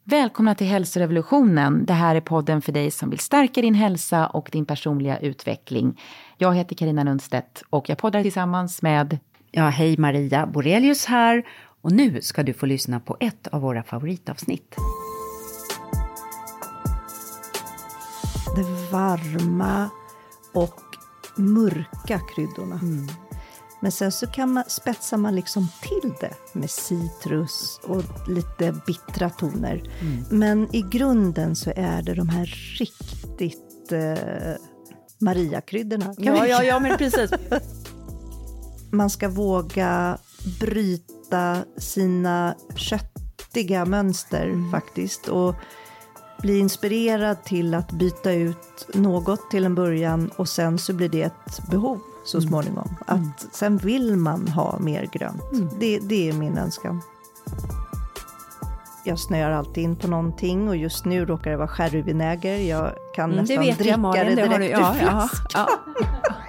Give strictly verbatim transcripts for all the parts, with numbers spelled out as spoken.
Välkomna till Hälsorevolutionen. Det här är podden för dig som vill stärka din hälsa och din personliga utveckling. Jag heter Carina Lundstedt och jag poddar tillsammans med... Ja, hej Maria Borelius här. Och nu ska du få lyssna på ett av våra favoritavsnitt. Det varma och mörka kryddorna. Mm. Men sen så kan man, spetsar man liksom till det med citrus och lite bittra toner. Mm. Men i grunden så är det de här riktigt eh, Maria-kryddorna. Ja, ja, ja, men precis. Man ska våga bryta sina köttiga mönster mm. faktiskt. Och bli inspirerad till att byta ut något till en början. Och sen så blir det ett behov så småningom. Mm. Att sen vill man ha mer grönt. Mm. Det, det är min önskan. Jag snöar alltid in på någonting. Och just nu råkar det vara sherryvinäger. Jag kan mm, nästan dricka jag, Malin, det direkt det ur ja, flaskan. Ja, ja.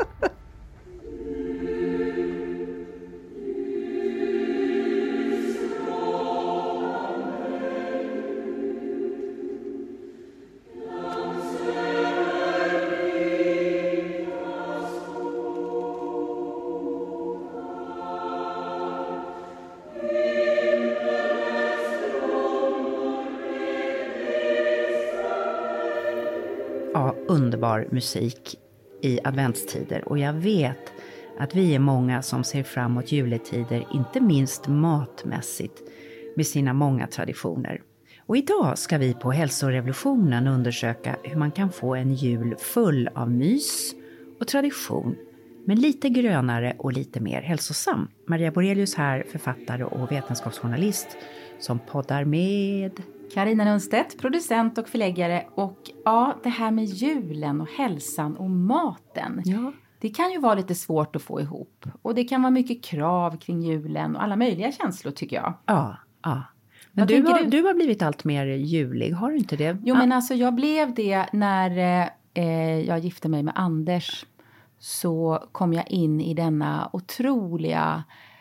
Ja, underbar musik i adventstider. Och jag vet att vi är många som ser fram emot juletider, inte minst matmässigt, med sina många traditioner. Och idag ska vi på Hälsorevolutionen undersöka hur man kan få en jul full av mys och tradition, men lite grönare och lite mer hälsosam. Maria Borelius här, författare och vetenskapsjournalist som poddar med... Carina Lundstedt, producent och förläggare. Och ja, det här med julen och hälsan och maten. Ja. Det kan ju vara lite svårt att få ihop. Och det kan vara mycket krav kring julen och alla möjliga känslor tycker jag. Ja, ja. Men du har, du? du har blivit allt mer julig, har du inte det? Jo, ah. men alltså jag blev det när eh, jag gifte mig med Anders. Så kom jag in i denna otroliga...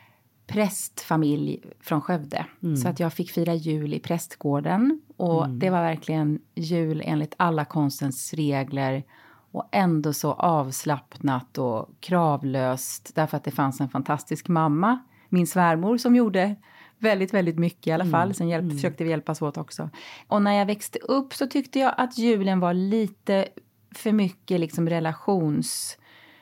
prästfamilj från Skövde. Mm. Så att jag fick fira jul i prästgården. Och mm. det var verkligen jul enligt alla konstens regler. Och ändå så avslappnat och kravlöst. Därför att det fanns en fantastisk mamma. Min svärmor som gjorde väldigt, väldigt mycket i alla fall. Mm. Sen hjälp, mm. försökte vi hjälpas åt också. Och när jag växte upp så tyckte jag att julen var lite för mycket liksom relations...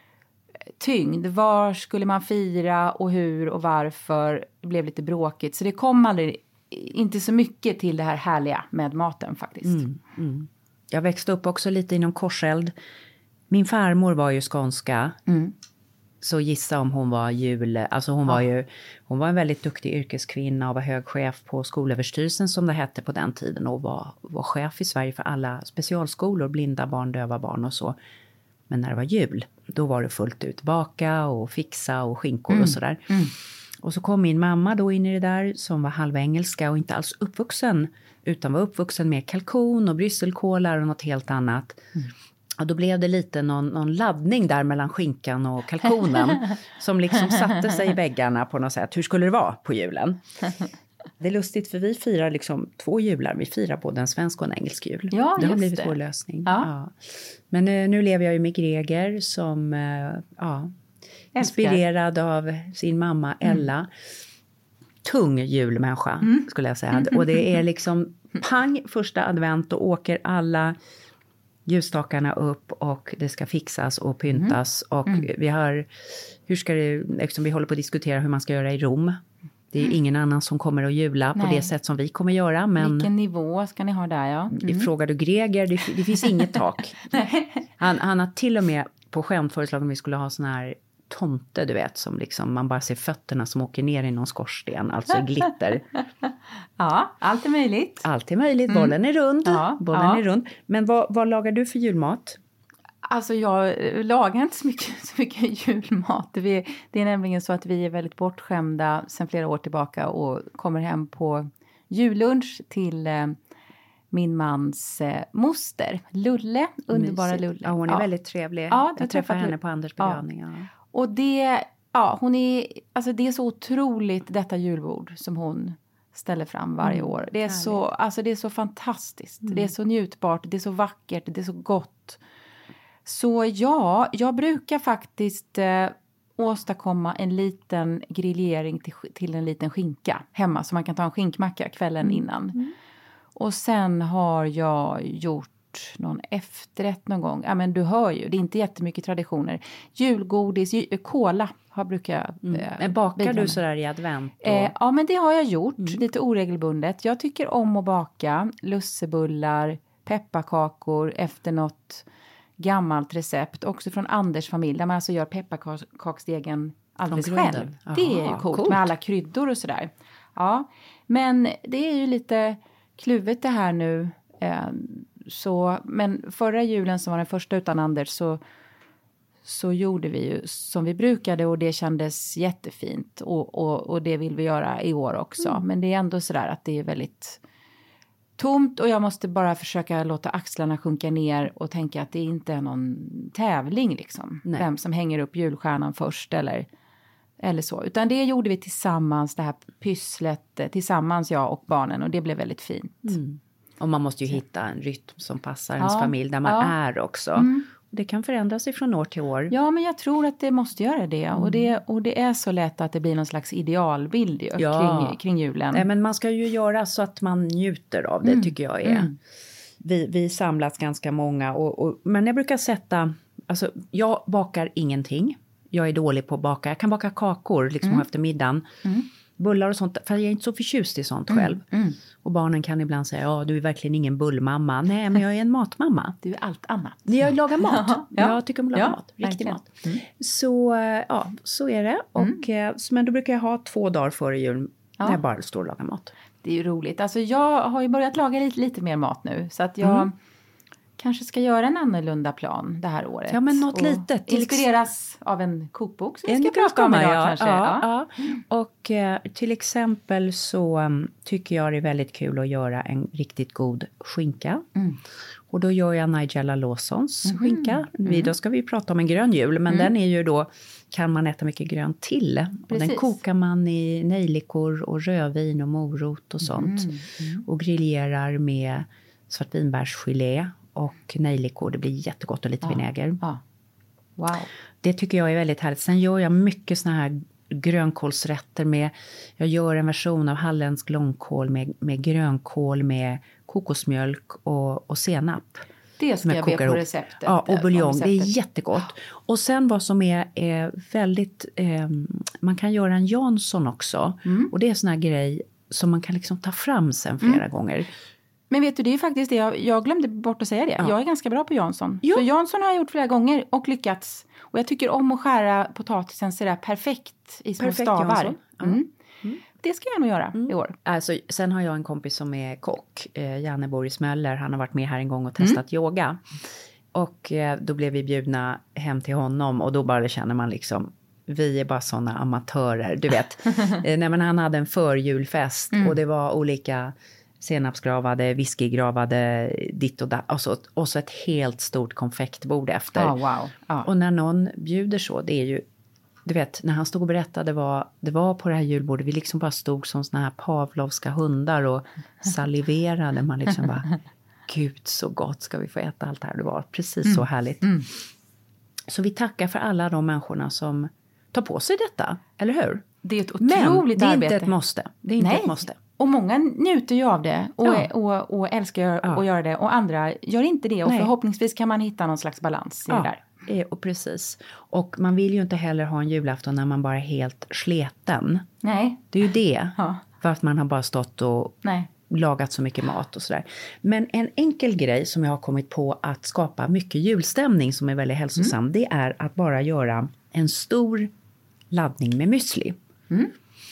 tyngd. Var skulle man fira och hur och varför, det blev lite bråkigt. Så det kom aldrig, inte så mycket till det här härliga med maten faktiskt. Mm, mm. Jag växte upp också lite inom korseld. Min farmor var ju skånska. Mm. Så gissa om hon var jul. Alltså hon ja. var ju hon var en väldigt duktig yrkeskvinna och var hög chef på skolöverstyrelsen som det hette på den tiden. Och var, var chef i Sverige för alla specialskolor, blinda barn, döva barn och så. Men när det var jul, då var det fullt ut baka och fixa och skinkor mm. och sådär. Mm. Och så kom min mamma då in i det där som var halva engelska och inte alls uppvuxen. Utan var uppvuxen med kalkon och brysselkålar och något helt annat. Mm. Och då blev det lite någon, någon laddning där mellan skinkan och kalkonen. som liksom satte sig i väggarna på något sätt. Hur skulle det vara på julen? Det är lustigt för vi firar liksom två jular. Vi firar både en svensk och en engelsk jul. Ja, det har blivit det. vår lösning. Ja. Ja. Men nu, nu lever jag ju med Greger som uh, ja, inspirerad av sin mamma Ella. Mm. Tung julmänniska mm. skulle jag säga. Och det är liksom pang första advent och åker alla ljusstakarna upp och det ska fixas och pyntas. Mm. Och mm. vi har, hur ska det, liksom vi håller på att diskutera hur man ska göra i Rom. Det är ingen annan som kommer att jula Nej. på det sätt som vi kommer göra. Men vilken nivå ska ni ha där, ja? Mm. Frågar du Greger, det, det finns inget tak. han, han har till och med på skämt föreslagit om vi skulle ha sån här tomte, du vet. Som liksom, man bara ser fötterna som åker ner i någon skorsten, alltså glitter. Ja, allt är möjligt. Allt är möjligt, mm. bollen är rund. Ja, bollen ja. är rund. Men vad, vad lagar du för julmat? Alltså jag lagar inte så mycket, så mycket julmat. Vi, det är nämligen så att vi är väldigt bortskämda sedan flera år tillbaka och kommer hem på jullunch till eh, min mans eh, moster, Lulle, underbara Mysigt. Lulle. Ja, hon är ja. väldigt trevlig. Ja, jag träffade henne på Anders begravning. Ja. Ja. Och det, ja, hon är, alltså det är så otroligt detta julbord som hon ställer fram varje Mm, år. Det är, så, alltså det är så fantastiskt. Mm. Det är så njutbart, det är så vackert, det är så gott. Så ja, jag brukar faktiskt eh, åstadkomma en liten grillering till, till en liten skinka hemma. Så man kan ta en skinkmacka kvällen mm. innan. Mm. Och sen har jag gjort någon efterrätt någon gång. Ja, men du hör ju, det är inte jättemycket traditioner. Julgodis, jul, kola har brukar mm. eh, Men bakar bidra du med. sådär i advent? Och... Eh, ja, men det har jag gjort. Mm. Lite oregelbundet. Jag tycker om att baka lussebullar, pepparkakor efter något gammalt recept. Också från Anders familj. Där man alltså gör pepparkaksdegen alldeles själv. Aha, det är ju coolt, coolt med alla kryddor och sådär. Ja, men det är ju lite kluvet det här nu. Eh, så, men förra julen som var den första utan Anders så, så gjorde vi ju som vi brukade och det kändes jättefint. Och, och, och det vill vi göra i år också. Mm. Men det är ändå sådär att det är väldigt tomt och jag måste bara försöka låta axlarna sjunka ner och tänka att det inte är någon tävling liksom. Nej. Vem som hänger upp julstjärnan först eller, eller så. Utan det gjorde vi tillsammans, det här pysslet tillsammans jag och barnen och det blev väldigt fint. Mm. Och man måste ju så. hitta en rytm som passar ja. ens familj där man ja. är också. Mm. Det kan förändra sig från år till år. Ja, men jag tror att det måste göra det. Mm. Och, det och det är så lätt att det blir någon slags idealbild ju, ja. kring, kring julen. Nej, men man ska ju göra så att man njuter av det mm. tycker jag är. Mm. Vi, vi samlas ganska många. Och, och, men jag brukar sätta... Alltså, jag bakar ingenting. Jag är dålig på att baka. Jag kan baka kakor liksom mm. efter middagen. Mm. Bullar och sånt. För jag är inte så förtjust i sånt mm. själv. Mm. Och barnen kan ibland säga, ja du är verkligen ingen bullmamma. Nej, men jag är en matmamma. Du är allt annat. Jag lagar mat. ja. Jag tycker om att laga ja, mat. Riktig verkligen. mat. Mm. Så ja, så är det. Och, mm. Men då brukar jag ha två dagar före jul. Ja. När jag bara står och lagar mat. Det är ju roligt. Alltså jag har ju börjat laga lite, lite mer mat nu. Så att jag... Mm. kanske ska göra en annorlunda plan det här året. Ja, men något och litet. Inspireras av en kokbok som vi en ska prata om idag ja, kanske. Ja, ja. Ja. Och eh, till exempel så um, tycker jag det är väldigt kul att göra en riktigt god skinka. Mm. Och då gör jag Nigella Lawsons mm. skinka. Mm. Då ska vi prata om en grön jul. Men mm. den är ju då, kan man äta mycket grönt till. Och den kokar man i nejlikor och rödvin och morot och sånt. Mm. Mm. Och grillerar med svartvinbärsgelé och nejlikor. Det blir jättegott och lite ja. vinäger. Ja. Wow. Det tycker jag är väldigt härligt. Sen gör jag mycket såna här grönkålsrätter med. Jag gör en version av halländsk långkål med, med grönkål med kokosmjölk och, och senap. Det ska jag be på receptet. Ja, och buljong. Det är jättegott. Och sen vad som är, är väldigt... Eh, man kan göra en Jansson också. Mm. Och det är sån här grej som man kan liksom ta fram sen flera mm. gånger. Men vet du, det är faktiskt det. Jag, jag glömde bort att säga det. Ja. Jag är ganska bra på Jansson. Ja. Så Jansson har jag gjort flera gånger och lyckats. Och jag tycker om att skära potatisen så där perfekt i små perfekt stavar. Mm. Mm. Det ska jag nog göra mm. i år. Alltså, sen har jag en kompis som är kock. Eh, Janne Boris Möller. Han har varit med här en gång och testat mm. yoga. Och eh, då blev vi bjudna hem till honom. Och då bara känner man liksom... Vi är bara såna amatörer, du vet. eh, nej, men han hade en förjulfest. Mm. Och det var olika... senapsgravade, whiskygravade, ditt och där. Och så, och så ett helt stort konfektbord efter. Oh, wow. oh. Och när någon bjuder så, det är ju... Du vet, när han stod och berättade vad det var på det här julbordet. Vi liksom bara stod som såna här pavlovska hundar och saliverade. Man liksom bara, gud så gott ska vi få äta allt här. Det var precis mm. så härligt. Mm. Så vi tackar för alla de människorna som tar på sig detta, eller hur? Det är ett otroligt arbete. Men det är inte ett måste. Det är inte Nej. ett måste. Och många njuter ju av det och, ja. och, och älskar ja. att göra det. Och andra gör inte det. Och Nej. förhoppningsvis kan man hitta någon slags balans i ja. det där. Och precis. Och man vill ju inte heller ha en julafton när man bara är helt sleten. Nej. Det är ju det. Ja. För att man har bara stått och Nej. lagat så mycket mat och sådär. Men en enkel grej som jag har kommit på att skapa mycket julstämning som är väldigt hälsosam. Mm. Det är att bara göra en stor laddning med müsli. Mm.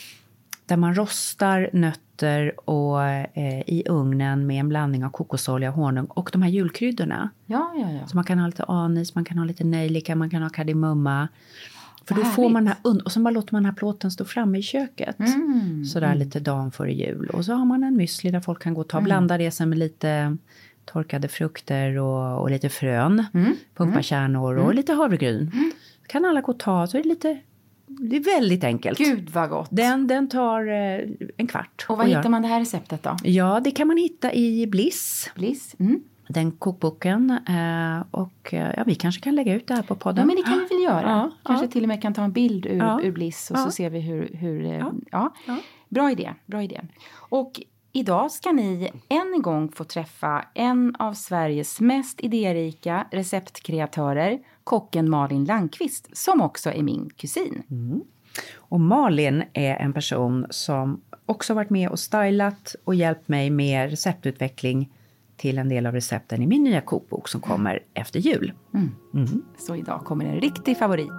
Där man rostar nötter och, eh, i ugnen med en blandning av kokosolja, honung och de här julkryddorna. Ja, ja, ja. Så man kan ha lite anis, man kan ha lite nejlika, man kan ha kardemumma. För då får man den här und- och så bara låter man den här plåten stå framme i köket. Mm. Sådär mm. lite dagen före jul. Och så har man en müsli där folk kan gå och ta och blanda det sen med lite torkade frukter och, och lite frön. Mm. Pumpakärnor och mm. lite havregryn. Mm. Kan alla gå och ta, så är det lite det är väldigt enkelt. Gud vad gott. Den, den tar eh, en kvart. Och var hittar man det här receptet då? Ja, det kan man hitta i Bliss. Bliss. Mm. Den kokboken. Eh, och eh, ja, vi kanske kan lägga ut det här på podden. Ja, men det kan vi väl göra. Ja, kanske ja. till och med kan ta en bild ur, ja. ur Bliss och ja. så ser vi hur... hur ja. Ja. Ja. Bra idé, bra idé. Och idag ska ni än en gång få träffa en av Sveriges mest idérika receptkreatörer, kocken Malin Landqvist, som också är min kusin. Mm. Och Malin är en person som också varit med och stylat och hjälpt mig med receptutveckling till en del av recepten i min nya kokbok som kommer mm. efter jul. Mm. Mm. Så idag kommer en riktig favorit.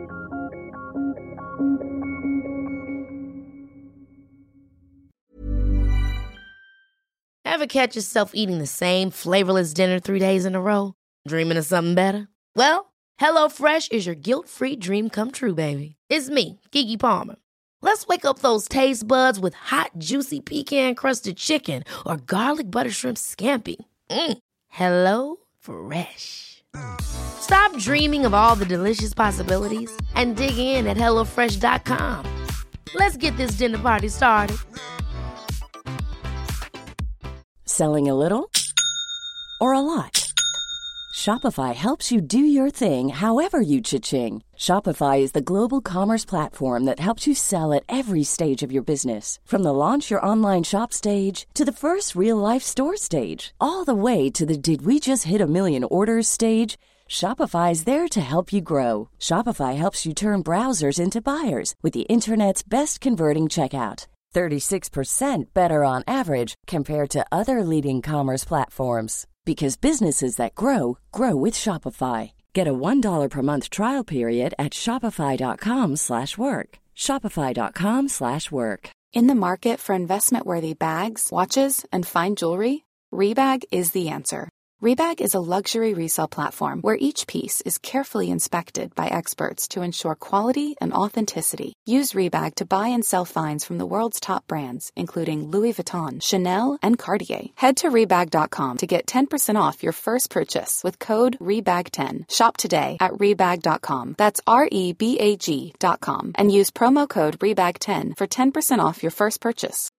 Ever catch yourself eating the same flavorless dinner three days in a row? Dreaming of something better? Well, HelloFresh is your guilt-free dream come true, baby. It's me, Keke Palmer. Let's wake up those taste buds with hot, juicy pecan-crusted chicken or garlic butter shrimp scampi. Mm. Hello Fresh. Stop dreaming of all the delicious possibilities and dig in at hello fresh dot com. Let's get this dinner party started. Selling a little or a lot? Shopify helps you do your thing however you cha-ching. Shopify is the global commerce platform that helps you sell at every stage of your business. From the launch your online shop stage to the first real-life store stage, all the way to the did we just hit a million orders stage. Shopify is there to help you grow. Shopify helps you turn browsers into buyers with the internet's best converting checkout. thirty-six percent better on average compared to other leading commerce platforms. Because businesses that grow, grow with Shopify. Get a one dollar per month trial period at shopify.com slash work. Shopify.com slash work. In the market for investment-worthy bags, watches, and fine jewelry, Rebag is the answer. Rebag is a luxury resale platform where each piece is carefully inspected by experts to ensure quality and authenticity. Use Rebag to buy and sell finds from the world's top brands, including Louis Vuitton, Chanel, and Cartier. Head to Rebag dot com to get ten percent off your first purchase with code rebag ten. Shop today at rebag dot com. That's R E B A G dot com. And use promo code rebag ten for ten percent off your first purchase.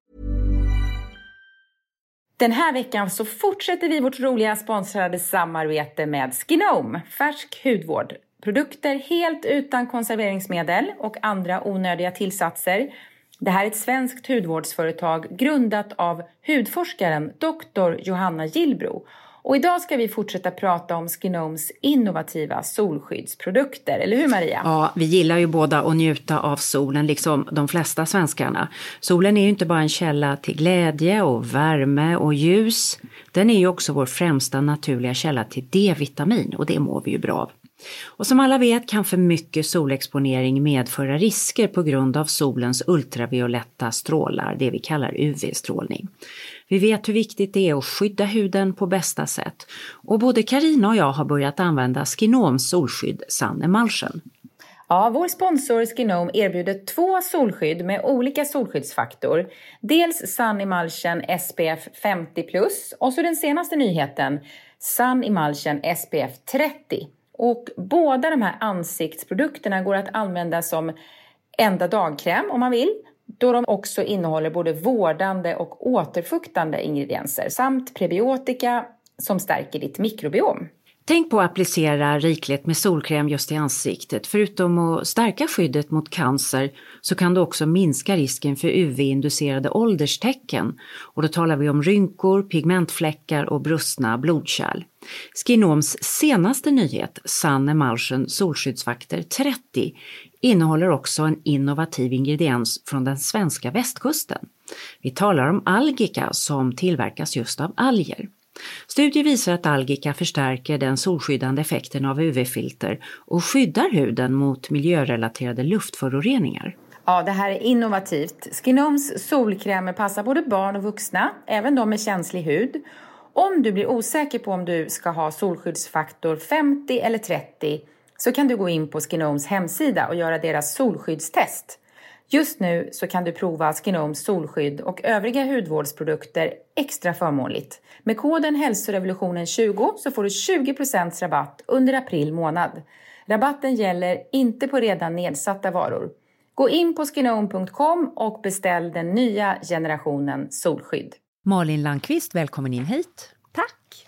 Den här veckan så fortsätter vi vårt roliga sponsrade samarbete med Skinome, färsk hudvård. Produkter helt utan konserveringsmedel och andra onödiga tillsatser. Det här är ett svenskt hudvårdsföretag grundat av hudforskaren doktor Johanna Gillbro. Och idag ska vi fortsätta prata om Skinomes innovativa solskyddsprodukter. Eller hur, Maria? Ja, vi gillar ju båda att njuta av solen liksom de flesta svenskarna. Solen är ju inte bara en källa till glädje och värme och ljus. Den är ju också vår främsta naturliga källa till D-vitamin och det mår vi ju bra av. Och som alla vet kan för mycket solexponering medföra risker på grund av solens ultravioletta strålar, det vi kallar U V-strålning. Vi vet hur viktigt det är att skydda huden på bästa sätt. Och både Carina och jag har börjat använda Skinomes solskydd Sun Emulsion. Ja, vår sponsor Skinome erbjuder två solskydd med olika solskyddsfaktor. Dels Sun Emulsion S P F femtio plus och så den senaste nyheten Sun Emulsion S P F trettio. Och båda de här ansiktsprodukterna går att använda som enda dagkräm om man vill. Då de också innehåller både vårdande och återfuktande ingredienser samt prebiotika som stärker ditt mikrobiom. Tänk på att applicera rikligt med solkräm just i ansiktet. Förutom att stärka skyddet mot cancer så kan det också minska risken för U V-inducerade ålderstecken. Och då talar vi om rynkor, pigmentfläckar och brustna blodkärl. Skinomes senaste nyhet, Sun Emulsion solskyddsfaktor trettio, innehåller också en innovativ ingrediens från den svenska västkusten. Vi talar om algika som tillverkas just av alger. Studier visar att algika förstärker den solskyddande effekten av U V-filter och skyddar huden mot miljörelaterade luftföroreningar. Ja, det här är innovativt. Skinomes solkrämer passar både barn och vuxna, även de med känslig hud. Om du blir osäker på om du ska ha solskyddsfaktor femtio eller trettio så kan du gå in på Skinomes hemsida och göra deras solskyddstest. Just nu så kan du prova Skinomes solskydd och övriga hudvårdsprodukter extra förmånligt. Med koden hälsorevolutionen tjugo så får du tjugo procent rabatt under april månad. Rabatten gäller inte på redan nedsatta varor. Gå in på skinome punkt com och beställ den nya generationen solskydd. Malin Landqvist, välkommen in hit. Tack!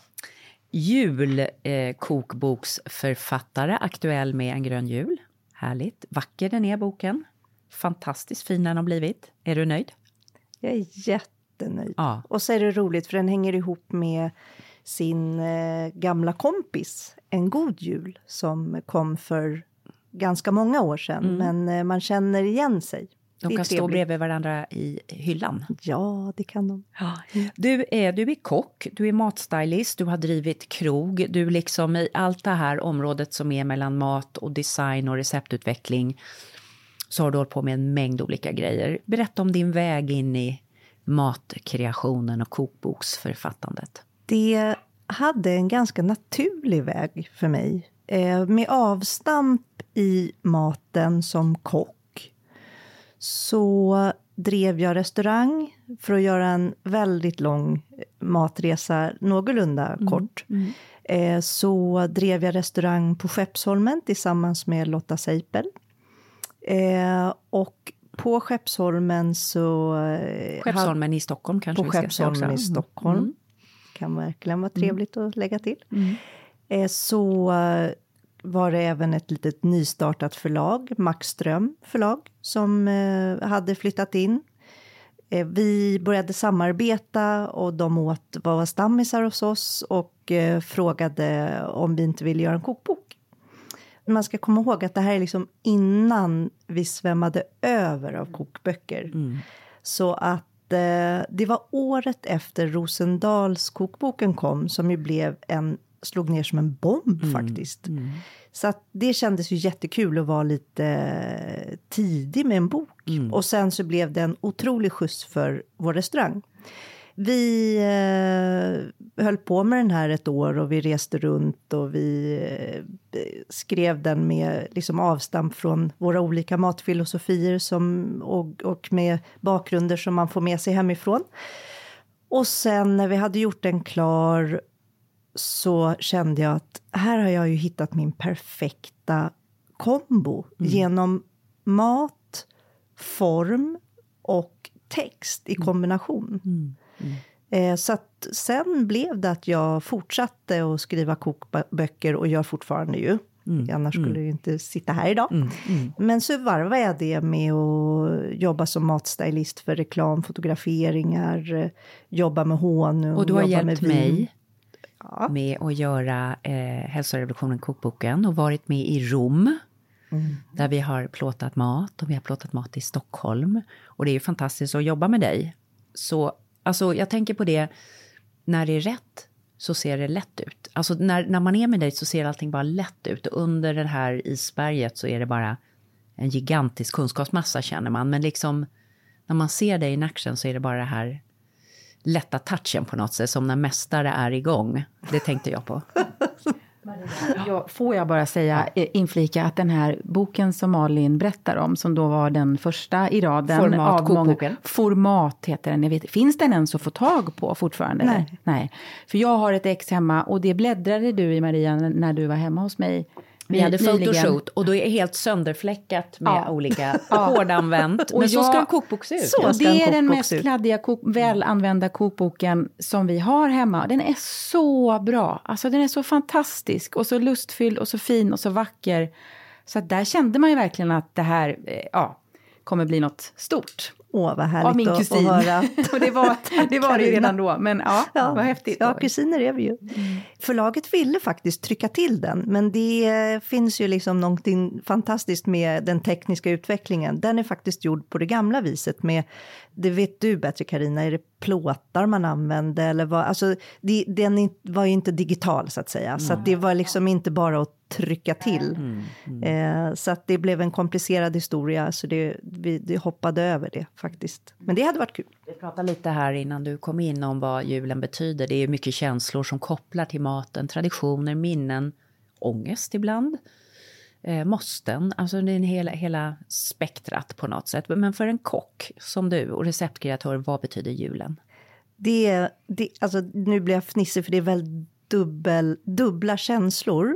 Julkokboksförfattare, eh, aktuell med En grön jul. Härligt. Vacker den är boken. Fantastiskt fin den har blivit. Är du nöjd? Jag är jättenöjd. Ja. Och så är det roligt för den hänger ihop med sin eh, gamla kompis En god jul som kom för ganska många år sedan. Mm. Men eh, man känner igen sig. De kan stå bredvid varandra i hyllan. Ja, det kan de. Ja. Du, är, du är kock, du är matstylist, du har drivit krog. Du liksom i allt det här området som är mellan mat och design och receptutveckling så har du hållit på med en mängd olika grejer. Berätta om din väg in i matkreationen och kokboksförfattandet. Det hade en ganska naturlig väg för mig. Eh, med avstamp i maten som kock så drev jag restaurang för att göra en väldigt lång matresa, någorlunda mm. kort. Mm. Eh, så drev jag restaurang på Skeppsholmen tillsammans med Lotta Seipel. Eh, och på Skeppsholmen så... Eh, Skeppsholmen i Stockholm kanske på vi ska Skeppsholmen säga i Stockholm. Mm. Kan verkligen vara trevligt mm. att lägga till. Mm. Eh, så... Eh, var det även ett litet nystartat förlag, Maxström förlag, som eh, hade flyttat in. Eh, vi började samarbeta och de åt, var stammisar hos oss och eh, frågade om vi inte ville göra en kokbok. Man ska komma ihåg att det här är liksom innan vi svämmade över av kokböcker. Mm. Så att eh, det var året efter Rosendals kokboken kom som ju blev en slog ner som en bomb mm. faktiskt. Mm. Så att det kändes ju jättekul att vara lite tidig med en bok. Mm. Och sen så blev det en otrolig skjuts för vår restaurang. Vi eh, höll på med den här ett år och vi reste runt och vi eh, skrev den med liksom avstamp från våra olika matfilosofier som, och, och med bakgrunder som man får med sig hemifrån. Och sen när vi hade gjort den klar så kände jag att här har jag ju hittat min perfekta kombo mm. genom mat, form och text i kombination. Mm. Mm. Eh, så att sen blev det att jag fortsatte att skriva kokböcker och gör fortfarande ju. Mm. Annars skulle mm. jag inte sitta här idag. Mm. Mm. Men så varvade jag det med att jobba som matstylist för reklam, fotograferingar, jobba med honung. Och du har hjälpt mig ja. med att göra eh, Hälsorevolutionen kokboken och varit med i Rom. Mm. Där vi har plåtat mat och vi har plåtat mat i Stockholm. Och det är ju fantastiskt att jobba med dig. Så alltså, jag tänker på det, när det är rätt så ser det lätt ut. Alltså när, när man är med dig så ser allting bara lätt ut. Och under det här isberget så är det bara en gigantisk kunskapsmassa känner man. Men liksom när man ser dig i action så är det bara det här lätta touchen på något sätt. Som när mästare är igång. Det tänkte jag på. Ja, får jag bara säga, inflika att den här boken som Malin berättar om, som då var den första i raden. Format, av många, Format heter den. Jag vet, finns den ens att få tag på fortfarande? Nej. Nej. För jag har ett ex hemma och det bläddrade du i, Maria, när du var hemma hos mig. Vi hade photoshoot och då är det helt sönderfläckat med ja. olika ja. hårdanvänt. Men och så jag, ska en kokbok se ut. Så ja. det är den mest kladdiga, kok, välanvända kokboken som vi har hemma. Den är så bra. Alltså den är så fantastisk och så lustfylld och så fin och så vacker. Så att där kände man ju verkligen att det här ja, kommer bli något stort. Åh, vad härligt av min kusin. Att höra. Och det var, det var det ju redan då. Men ja, ja vad häftigt. Ja, kusiner är vi ju. Mm. Förlaget ville faktiskt trycka till den. Men det finns ju liksom någonting fantastiskt med den tekniska utvecklingen. Den är faktiskt gjord på det gamla viset med, det vet du bättre Carina, är det plåtar man använde? Eller vad, alltså, det, den var ju inte digital så att säga. Mm. Så att det var liksom inte bara att trycka till. Mm, mm. Eh, så att det blev en komplicerad historia. Så det, vi det hoppade över det faktiskt. Men det hade varit kul. Vi pratade lite här innan du kom in om vad julen betyder. Det är mycket känslor som kopplar till maten. Traditioner, minnen, ångest ibland. Eh, måsten. Alltså det är en hela, hela spektrat på något sätt. Men för en kock som du och receptkreatör, vad betyder julen? Det, det, alltså, nu blir jag fnissig för det är väl dubbel, dubbla känslor.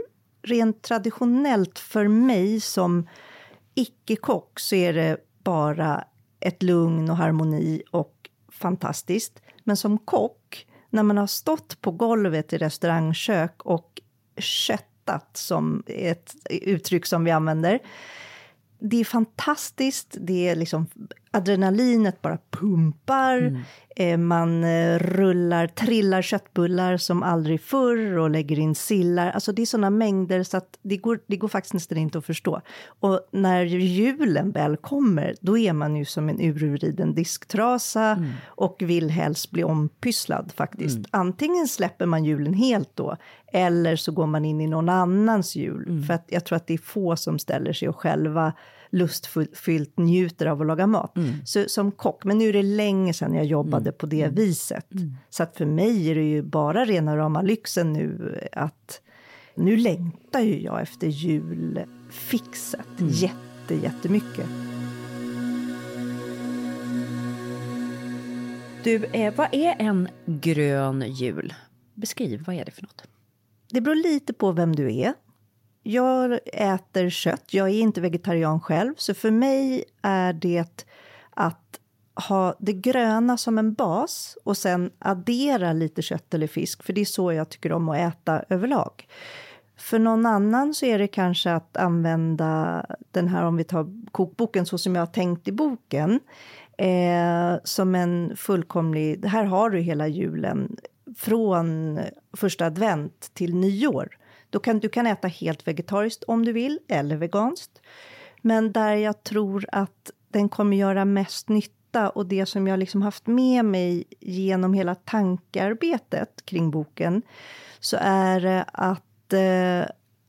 rent traditionellt för mig som icke-kock så är det bara ett lugn och harmoni och fantastiskt. Men som kock, när man har stått på golvet i restaurangkök och köttat, som ett uttryck som vi använder. Det är fantastiskt, det är liksom adrenalinet bara pumpar, mm. eh, man eh, rullar, trillar köttbullar som aldrig förr och lägger in sillar. Alltså det är sådana mängder så att det går, det går faktiskt nästan inte att förstå. Och när julen väl kommer, då är man ju som en ururiden disktrasa mm. och vill helst bli ompysslad faktiskt. Mm. Antingen släpper man julen helt då, eller så går man in i någon annans jul. Mm. För att jag tror att det är få som ställer sig och själva lustfyllt njuter av att laga mat. Mm. Så, som kock. Men nu är det länge sedan jag jobbade mm. på det mm. viset. Mm. Så att för mig är det ju bara rena rama lyxen nu. Att nu längtar ju jag efter julfixet. Mm. Jätte, jättemycket. Du, eh, vad är en grön jul? Beskriv, vad är det för något? Det beror lite på vem du är. Jag äter kött. Jag är inte vegetarian själv. Så för mig är det att ha det gröna som en bas. Och sen addera lite kött eller fisk. För det är så jag tycker om att äta överlag. För någon annan så är det kanske att använda den här, om vi tar kokboken så som jag har tänkt i boken. Eh, som en fullkomlig, här har du hela julen från första advent till nyår. Då kan, du kan äta helt vegetariskt om du vill, eller veganskt. Men där jag tror att den kommer göra mest nytta, och det som jag liksom haft med mig genom hela tankearbetet kring boken, så är det att eh,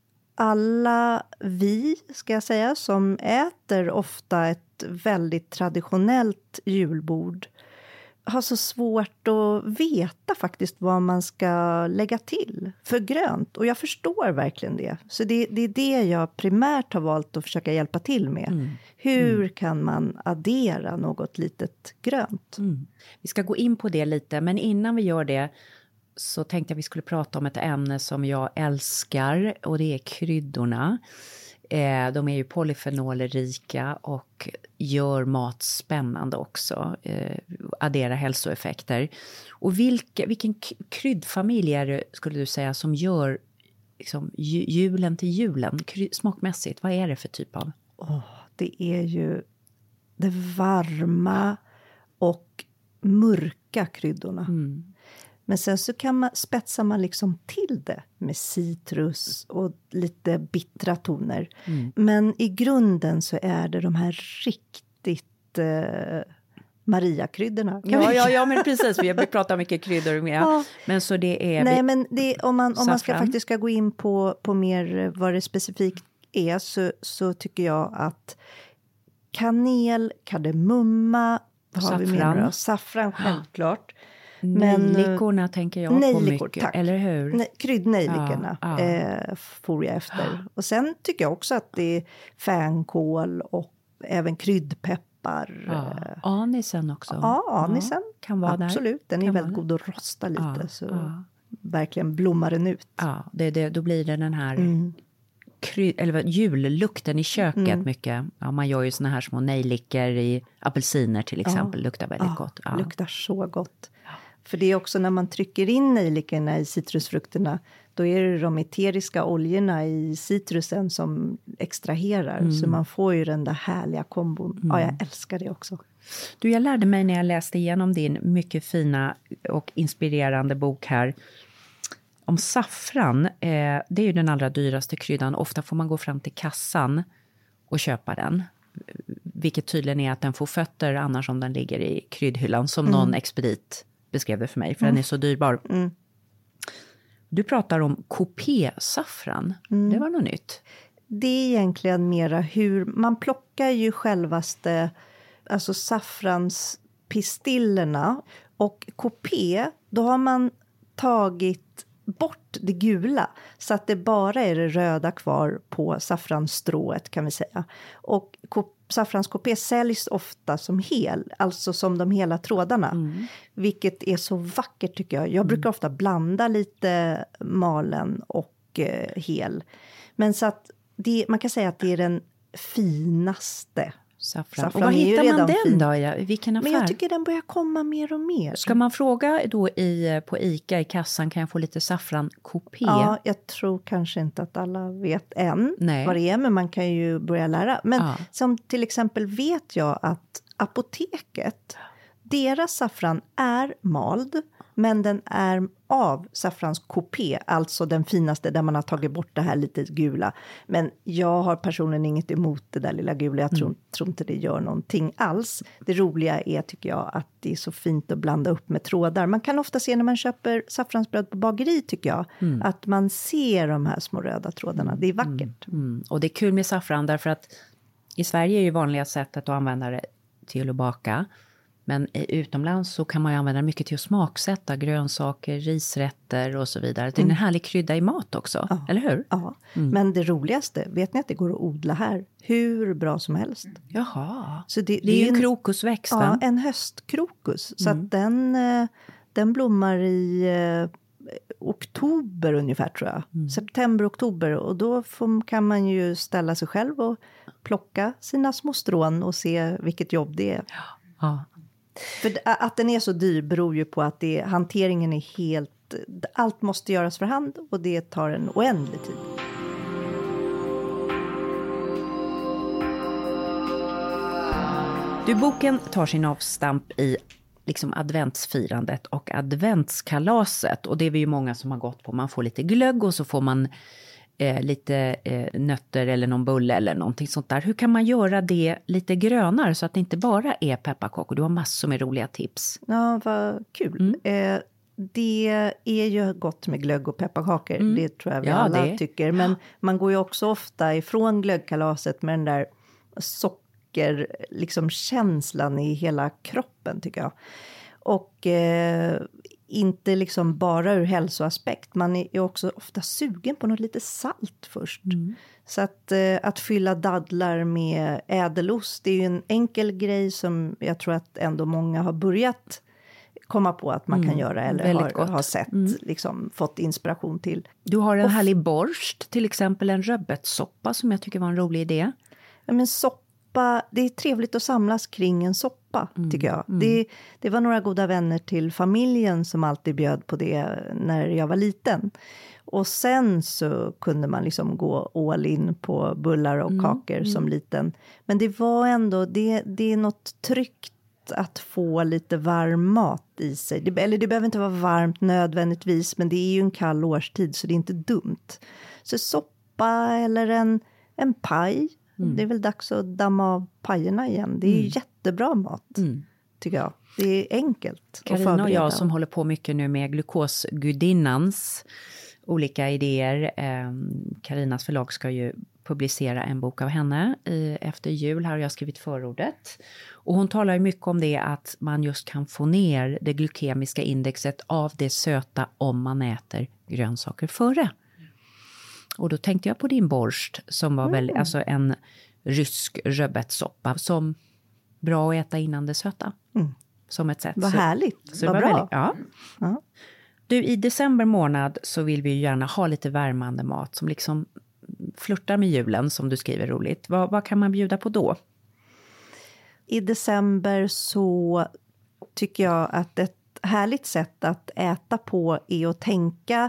alla vi, ska jag säga, som äter ofta ett väldigt traditionellt julbord, har så svårt att veta faktiskt vad man ska lägga till för grönt. Och jag förstår verkligen det. Så det, det är det jag primärt har valt att försöka hjälpa till med. Mm. Hur mm. kan man addera något litet grönt? Mm. Vi ska gå in på det lite, men innan vi gör det så tänkte jag vi skulle prata om ett ämne som jag älskar, och det är kryddorna. Eh, de är ju polyfenolrika och gör mat spännande också. Eh, addera hälsoeffekter. Och vilka, vilken kryddfamilj är det, skulle du säga, som gör liksom, julen till julen? Kry, smakmässigt, vad är det för typ av? Oh, det är ju det varma och mörka kryddorna. Mm. Men sen så kan man, spetsar man liksom till det med citrus och lite bittra toner. Mm. Men i grunden så är det de här riktigt eh, Maria-kryddorna. Ja, ja, ja, men precis. Vi har pratat mycket kryddor med. Ja. Men så det är... Nej, men det, om, man, om man ska faktiskt ska gå in på, på mer vad det specifikt är, så, så tycker jag att kanel, kardemumma, vad har vi mer? Saffran, självklart. Nejlikorna tänker jag nejlikor, på mycket, tack. Eller hur? Nej, kryddnejlikorna ja, ja. eh, får jag efter. Och sen tycker jag också att det är fänkål och även kryddpeppar. Ja. Anisen också. Ja, anisen. Ja, kan vara absolut, där. Den kan är väldigt god att rosta lite. Ja, så ja. verkligen blommar den ut. Ja, det, det, då blir det den här... Mm. Kry, eller jullukten i köket mm. mycket. Ja, man gör ju såna här små nejlikor i apelsiner till exempel. Ja. Luktar väldigt ja, gott. Ja, luktar så gott. Ja. För det är också när man trycker in nejlikorna i citrusfrukterna, då är det de eteriska oljorna i citrusen som extraherar. Mm. Så man får ju den där härliga kombon. Mm. Ja, jag älskar det också. Du, jag lärde mig när jag läste igenom din mycket fina och inspirerande bok här om saffran. Eh, det är ju den allra dyraste kryddan. Ofta får man gå fram till kassan och köpa den. Vilket tydligen är att den får fötter annars om den ligger i kryddhyllan. Som mm. någon expedit beskrev det för mig. För mm. den är så dyrbar. Mm. Du pratar om kopé-saffran. Mm. Det var något nytt. Det är egentligen mera hur... Man plockar ju självaste... Alltså saffranspistillerna. Och kopé, då har man tagit bort det gula, så att det bara är det röda kvar på saffransstrået, kan vi säga. Och saffranskopé säljs ofta som hel, alltså som de hela trådarna. Mm. Vilket är så vackert tycker jag. Jag brukar mm. ofta blanda lite malen och eh, hel. Men så att det, man kan säga att det är den finaste. Saffran. Saffran Och var hittar man den fin. då? Ja, vilken affär? Men jag tycker den börjar komma mer och mer. Ska man fråga då i, på ICA i kassan, kan jag få lite saffrankopé? Ja, jag tror kanske inte att alla vet än Nej. vad det är, men man kan ju börja lära. Men Ja. som till exempel vet jag att apoteket, deras saffran är mald, men den är av saffranskopé, alltså den finaste där man har tagit bort det här lite gula. Men jag har personligen inget emot det där lilla gula, jag tror, mm. tror inte det gör någonting alls. Det roliga är, tycker jag, att det är så fint att blanda upp med trådar. Man kan ofta se när man köper saffransbröd på bageri, tycker jag, mm. att man ser de här små röda trådarna. Det är vackert. Mm. Mm. Och det är kul med saffran därför att i Sverige är ju vanliga sättet att använda det till att baka. Men utomlands så kan man ju använda mycket till att smaksätta grönsaker, risrätter och så vidare. Det är en mm. härlig krydda i mat också, ja. eller hur? Ja, mm. men det roligaste, vet ni att det går att odla här hur bra som helst? Jaha, så det, det är ju en krokusväxt. Ja, en höstkrokus. Så mm. att den, den blommar i eh, oktober ungefär, tror jag. Mm. September, oktober. Och då får, kan man ju ställa sig själv och plocka sina små strån och se vilket jobb det är. Ja. För att den är så dyr beror ju på att det, hanteringen är helt... Allt måste göras för hand och det tar en oändlig tid. Du, boken tar sin avstamp i liksom adventsfirandet och adventskalaset. Och det är vi ju många som har gått på. Man får lite glögg och så får man eh, lite eh, nötter eller någon bulle eller någonting sånt där. Hur kan man göra det lite grönare så att det inte bara är pepparkakor? Du har massor med roliga tips. Ja, vad kul. Mm. Eh, det är ju gott med glögg och pepparkakor. Mm. Det tror jag vi ja, alla det. tycker. Men man går ju också ofta ifrån glöggkalaset med den där socker, liksom känslan i hela kroppen, tycker jag. Och eh, inte liksom bara ur hälsoaspekt. Man är också ofta sugen på något lite salt först. Mm. Så att, eh, att fylla dadlar med ädelost, det är ju en enkel grej som jag tror att ändå många har börjat komma på att man mm. kan göra eller har, har sett, mm. liksom, fått inspiration till. Du har en och, härlig borst, till exempel en rödbetssoppa som jag tycker var en rolig idé. Ja, men soppa, det är trevligt att samlas kring en soppa, mm. tycker jag. Mm. Det, det var några goda vänner till familjen som alltid bjöd på det när jag var liten. Och sen så kunde man liksom gå all in på bullar och mm. kakor mm. som liten. Men det var ändå, det, det är något tryggt att få lite varm mat i sig. Det, eller det behöver inte vara varmt nödvändigtvis, men det är ju en kall årstid så det är inte dumt. Så soppa eller en, en paj. Mm. Det är väl dags att damma av pajerna igen. Det är mm. ju jättebra mat, mm. tycker jag. Det är enkelt. Carina och jag som håller på mycket nu med glukosgudinnans olika idéer. Carinas eh, förlag ska ju publicera en bok av henne i, efter jul. Här har jag skrivit förordet. Och hon talar ju mycket om det att man just kan få ner det glykemiska indexet av det söta om man äter grönsaker före. Och då tänkte jag på din borst som var mm. väl alltså en rysk rödbetssoppa som bra att äta innan det söta. Mm. Som ett sätt. Vad så, härligt, så vad bra. Väldigt, ja. Ja. Du, i december månad så vill vi ju gärna ha lite värmande mat som liksom flirtar med julen, som du skriver roligt. Vad, vad kan man bjuda på då? I december så tycker jag att ett härligt sätt att äta på är att tänka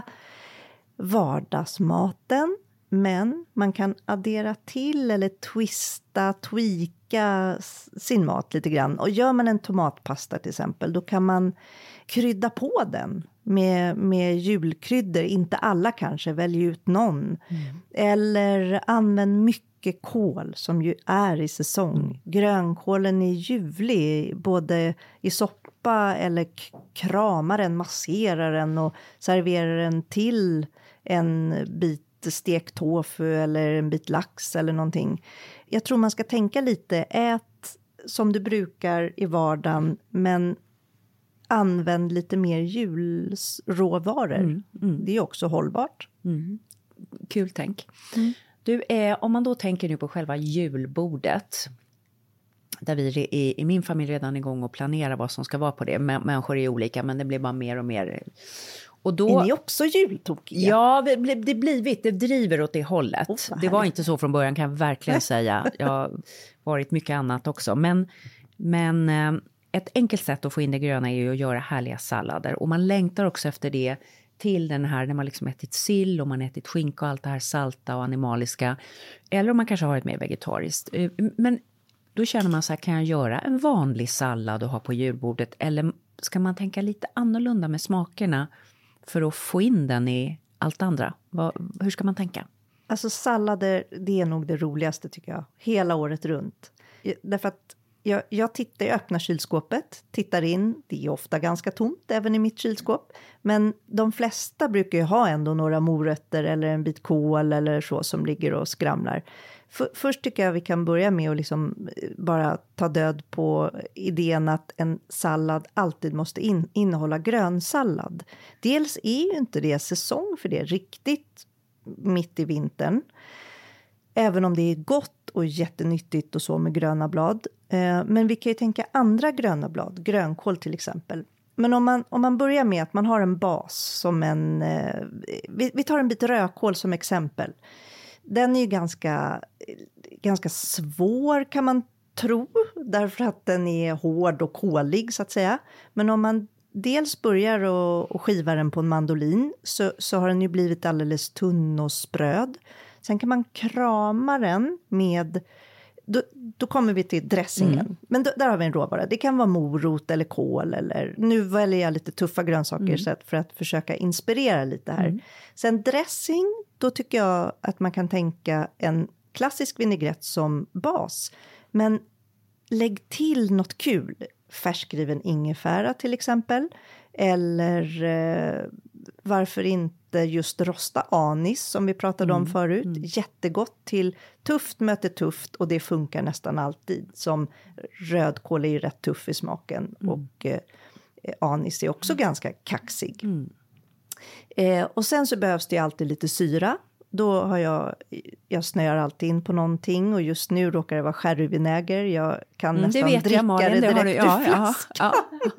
vardagsmaten. Men man kan addera till eller twista, tweaka sin mat lite grann. Och gör man en tomatpasta till exempel, då kan man krydda på den med, med julkryddor. Inte alla kanske, välj ut någon. Mm. Eller använd mycket kål som ju är i säsong. Mm. Grönkålen är ljuvlig, både i soppa eller kramar den, masserar den och serverar den till en bit stekt tofu eller en bit lax eller någonting. Jag tror man ska tänka lite, ät som du brukar i vardagen, men använd lite mer julråvaror. Mm, mm. Det är också hållbart. Mm. Kul tänk. Mm. Du, eh, om man då tänker nu på själva julbordet, där vi i, i min familj redan är igång och planerar vad som ska vara på det. Människor är olika, men det blir bara mer och mer Och då, är ni också jultokiga? Ja, det, det blivit, det driver åt det hållet. Oh, det var inte så från början, kan jag verkligen säga. Jag har varit mycket annat också. Men, men ett enkelt sätt att få in det gröna är ju att göra härliga sallader. Och man längtar också efter det till den här när man liksom ätit sill och man ätit skinka och allt det här salta och animaliska. Eller om man kanske har ett mer vegetariskt. Men då känner man så här, kan jag göra en vanlig sallad och ha på julbordet? Eller ska man tänka lite annorlunda med smakerna för att få in den i allt andra? Vad, hur ska man tänka? Alltså sallader, det är nog det roligaste tycker jag. Hela året runt. Därför att jag, jag tittar i öppna kylskåpet, tittar in. Det är ofta ganska tomt även i mitt kylskåp. Men de flesta brukar ju ha ändå några morötter eller en bit kål eller så som ligger och skramlar. För, först tycker jag vi kan börja med att liksom bara ta död på idén att en sallad alltid måste in, innehålla grönsallad. Dels är ju inte det säsong för det riktigt mitt i vintern. Även om det är gott och jättenyttigt och så med gröna blad. Eh, men vi kan ju tänka andra gröna blad, grönkål till exempel. Men om man, om man börjar med att man har en bas som en... Eh, vi, vi tar en bit rödkål som exempel. Den är ju ganska, ganska svår kan man tro. Därför att den är hård och kolig så att säga. Men om man dels börjar och, och skiva den på en mandolin. Så, så har den ju blivit alldeles tunn och spröd. Sen kan man krama den med... Då, då kommer vi till dressingen. Mm. Men då, där har vi en råvara. Det kan vara morot eller kål. Eller, nu väljer jag lite tuffa grönsaker mm. så att, för att försöka inspirera lite här. Mm. Sen dressing, då tycker jag att man kan tänka en klassisk vinägrett som bas. Men lägg till något kul. Färskriven ingefära till exempel. Eller eh, varför inte just rosta anis som vi pratade mm. om förut. Mm. Jättegott till tufft möter tufft och det funkar nästan alltid. Som rödkål är ju rätt tuff i smaken mm. och eh, anis är också mm. ganska kaxig. Mm. Eh, och sen så behövs det alltid lite syra. Då har jag, jag snöar alltid in på någonting och just nu råkar det vara sherryvinäger. Jag kan mm, nästan dricka jag, Malin, det direkt det ur flaskan. Ja, ja.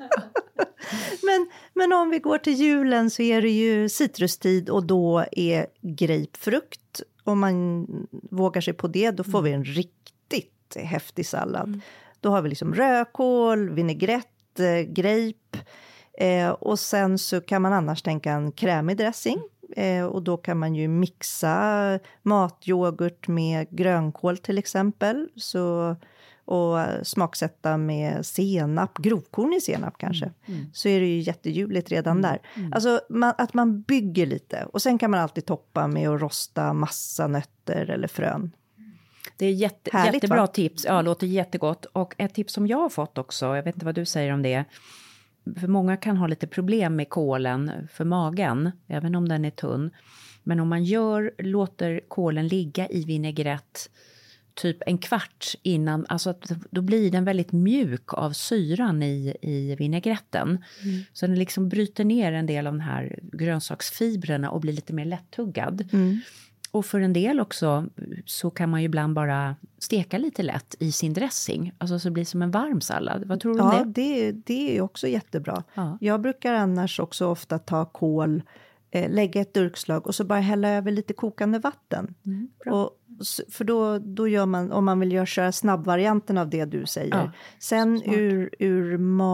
men, men om vi går till julen så är det ju citrustid och då är grapefrukt. Om man vågar sig på det då får mm. vi en riktigt häftig sallad. Mm. Då har vi liksom rödkål, vinägrett, eh, grape eh, och sen så kan man annars tänka en krämig dressing. Eh, och då kan man ju mixa matyoghurt med grönkål till exempel. Så, och smaksätta med senap, grovkorn i senap kanske. Mm, mm. Så är det ju jättejuligt redan mm, där. Mm. Alltså man, att man bygger lite. Och sen kan man alltid toppa med att rosta massa nötter eller frön. Det är jätte, Härligt, jättebra va? tips. Ja, låter jättegott. Och ett tips som jag har fått också, jag vet inte vad du säger om det. För många kan ha lite problem med kålen för magen, även om den är tunn. Men om man gör, låter kålen ligga i vinägrett typ en kvart innan, alltså att, då blir den väldigt mjuk av syran i, i vinägretten. Mm. Så den liksom bryter ner en del av de här grönsaksfibrerna och blir lite mer lättuggad. Mm. Och för en del också så kan man ju ibland bara steka lite lätt i sin dressing. Alltså så det blir som en varm sallad. Vad tror du om ja, det? det? Det är också jättebra. Ja. Jag brukar annars också ofta ta kål, eh, lägga ett durkslag och så bara hälla över lite kokande vatten. Mm, och, för då, då gör man, om man vill göra, köra snabbvarianten av det du säger. Ja, sen ur, ur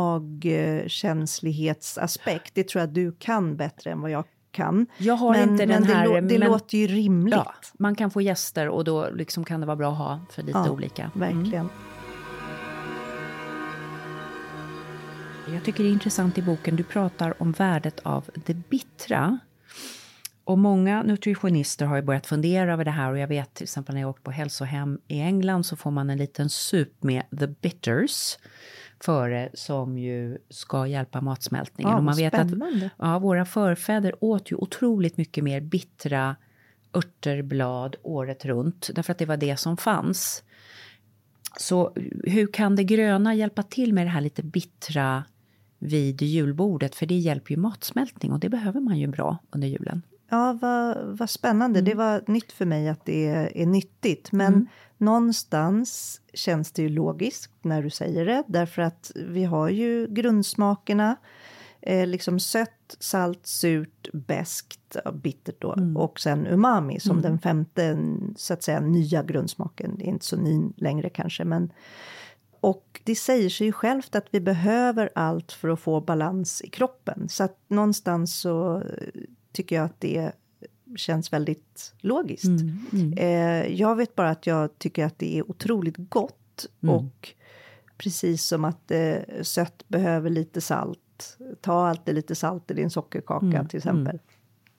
magkänslighetsaspekt, det tror jag du kan bättre än vad jag kan. Jag har men, inte den men här... Det, det men, låter ju rimligt. Ja, man kan få gäster och då liksom kan det vara bra att ha för lite ja, olika. Verkligen. Mm. Jag tycker det är intressant i boken. Du pratar om värdet av det bittra. Och många nutritionister har ju börjat fundera över det här. Och jag vet till exempel när jag åker på hälsohem i England så får man en liten sup med the bitters före som ju ska hjälpa matsmältningen. Ja, och man vet spännande. att ja, våra förfäder åt ju otroligt mycket mer bittra örterblad året runt. Därför att det var det som fanns. Så hur kan det gröna hjälpa till med det här lite bittra vid julbordet? För det hjälper ju matsmältning och det behöver man ju bra under julen. Ja, vad, vad spännande. Mm. Det var nytt för mig att det är, är nyttigt. Men mm. någonstans känns det ju logiskt när du säger det. Därför att vi har ju grundsmakerna. Eh, liksom sött, salt, surt, beskt, bittert då. Mm. Och sen umami som mm. den femte, så att säga, nya grundsmaken. Det är inte så ny längre kanske, men... Och det säger sig ju självt att vi behöver allt för att få balans i kroppen. Så att någonstans så tycker jag att det känns väldigt logiskt. Mm, mm. Eh, jag vet bara att jag tycker att det är otroligt gott. Mm. Och precis som att eh, sött behöver lite salt. Ta alltid lite salt i din sockerkaka Mm, till exempel. mm.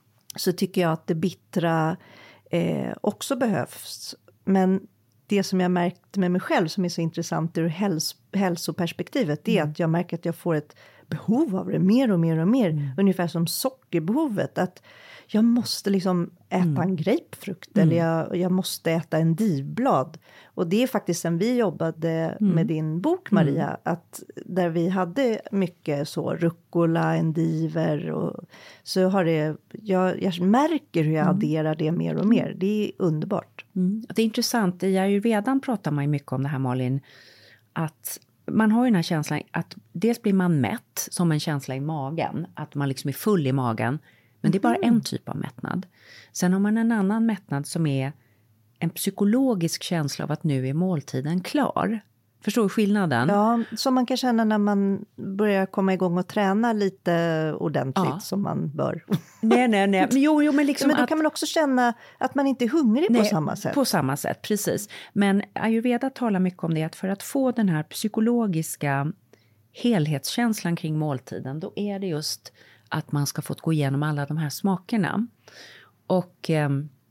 Så tycker jag att det bittra eh, också behövs. Men det som jag märkt med mig själv som är så intressant ur häls- hälsoperspektivet. Det är Mm. att jag märker att jag får ett behov av det mer och mer och mer. Mm. Ungefär som sockerbehovet. Att jag måste liksom äta mm. en grapefrukt. Mm. Eller jag, jag måste äta en divblad. Och det är faktiskt sen vi jobbade mm. med din bok Maria. Mm. Att där vi hade mycket så rucola, endiver. Och, så har det, jag, jag märker hur jag mm. adderar det mer och mer. Det är underbart. Mm. Det är intressant. I ayurvedan pratar man ju mycket om det här, Malin. Att man har ju den här känslan att dels blir man mätt som en känsla i magen. Att man liksom är full i magen. Men det är bara mm. en typ av mättnad. Sen har man en annan mättnad som är en psykologisk känsla av att nu är måltiden klar. Förstår du skillnaden? Ja, som man kan känna när man börjar komma igång och träna lite ordentligt ja. som man bör. Nej, nej, nej. Men, jo, jo, men, liksom men då att, kan man också känna att man inte är hungrig nej, på samma sätt. På samma sätt, precis. Men ayurveda talar mycket om det, att för att få den här psykologiska helhetskänslan kring måltiden, då är det just att man ska få gå igenom alla de här smakerna. Och eh,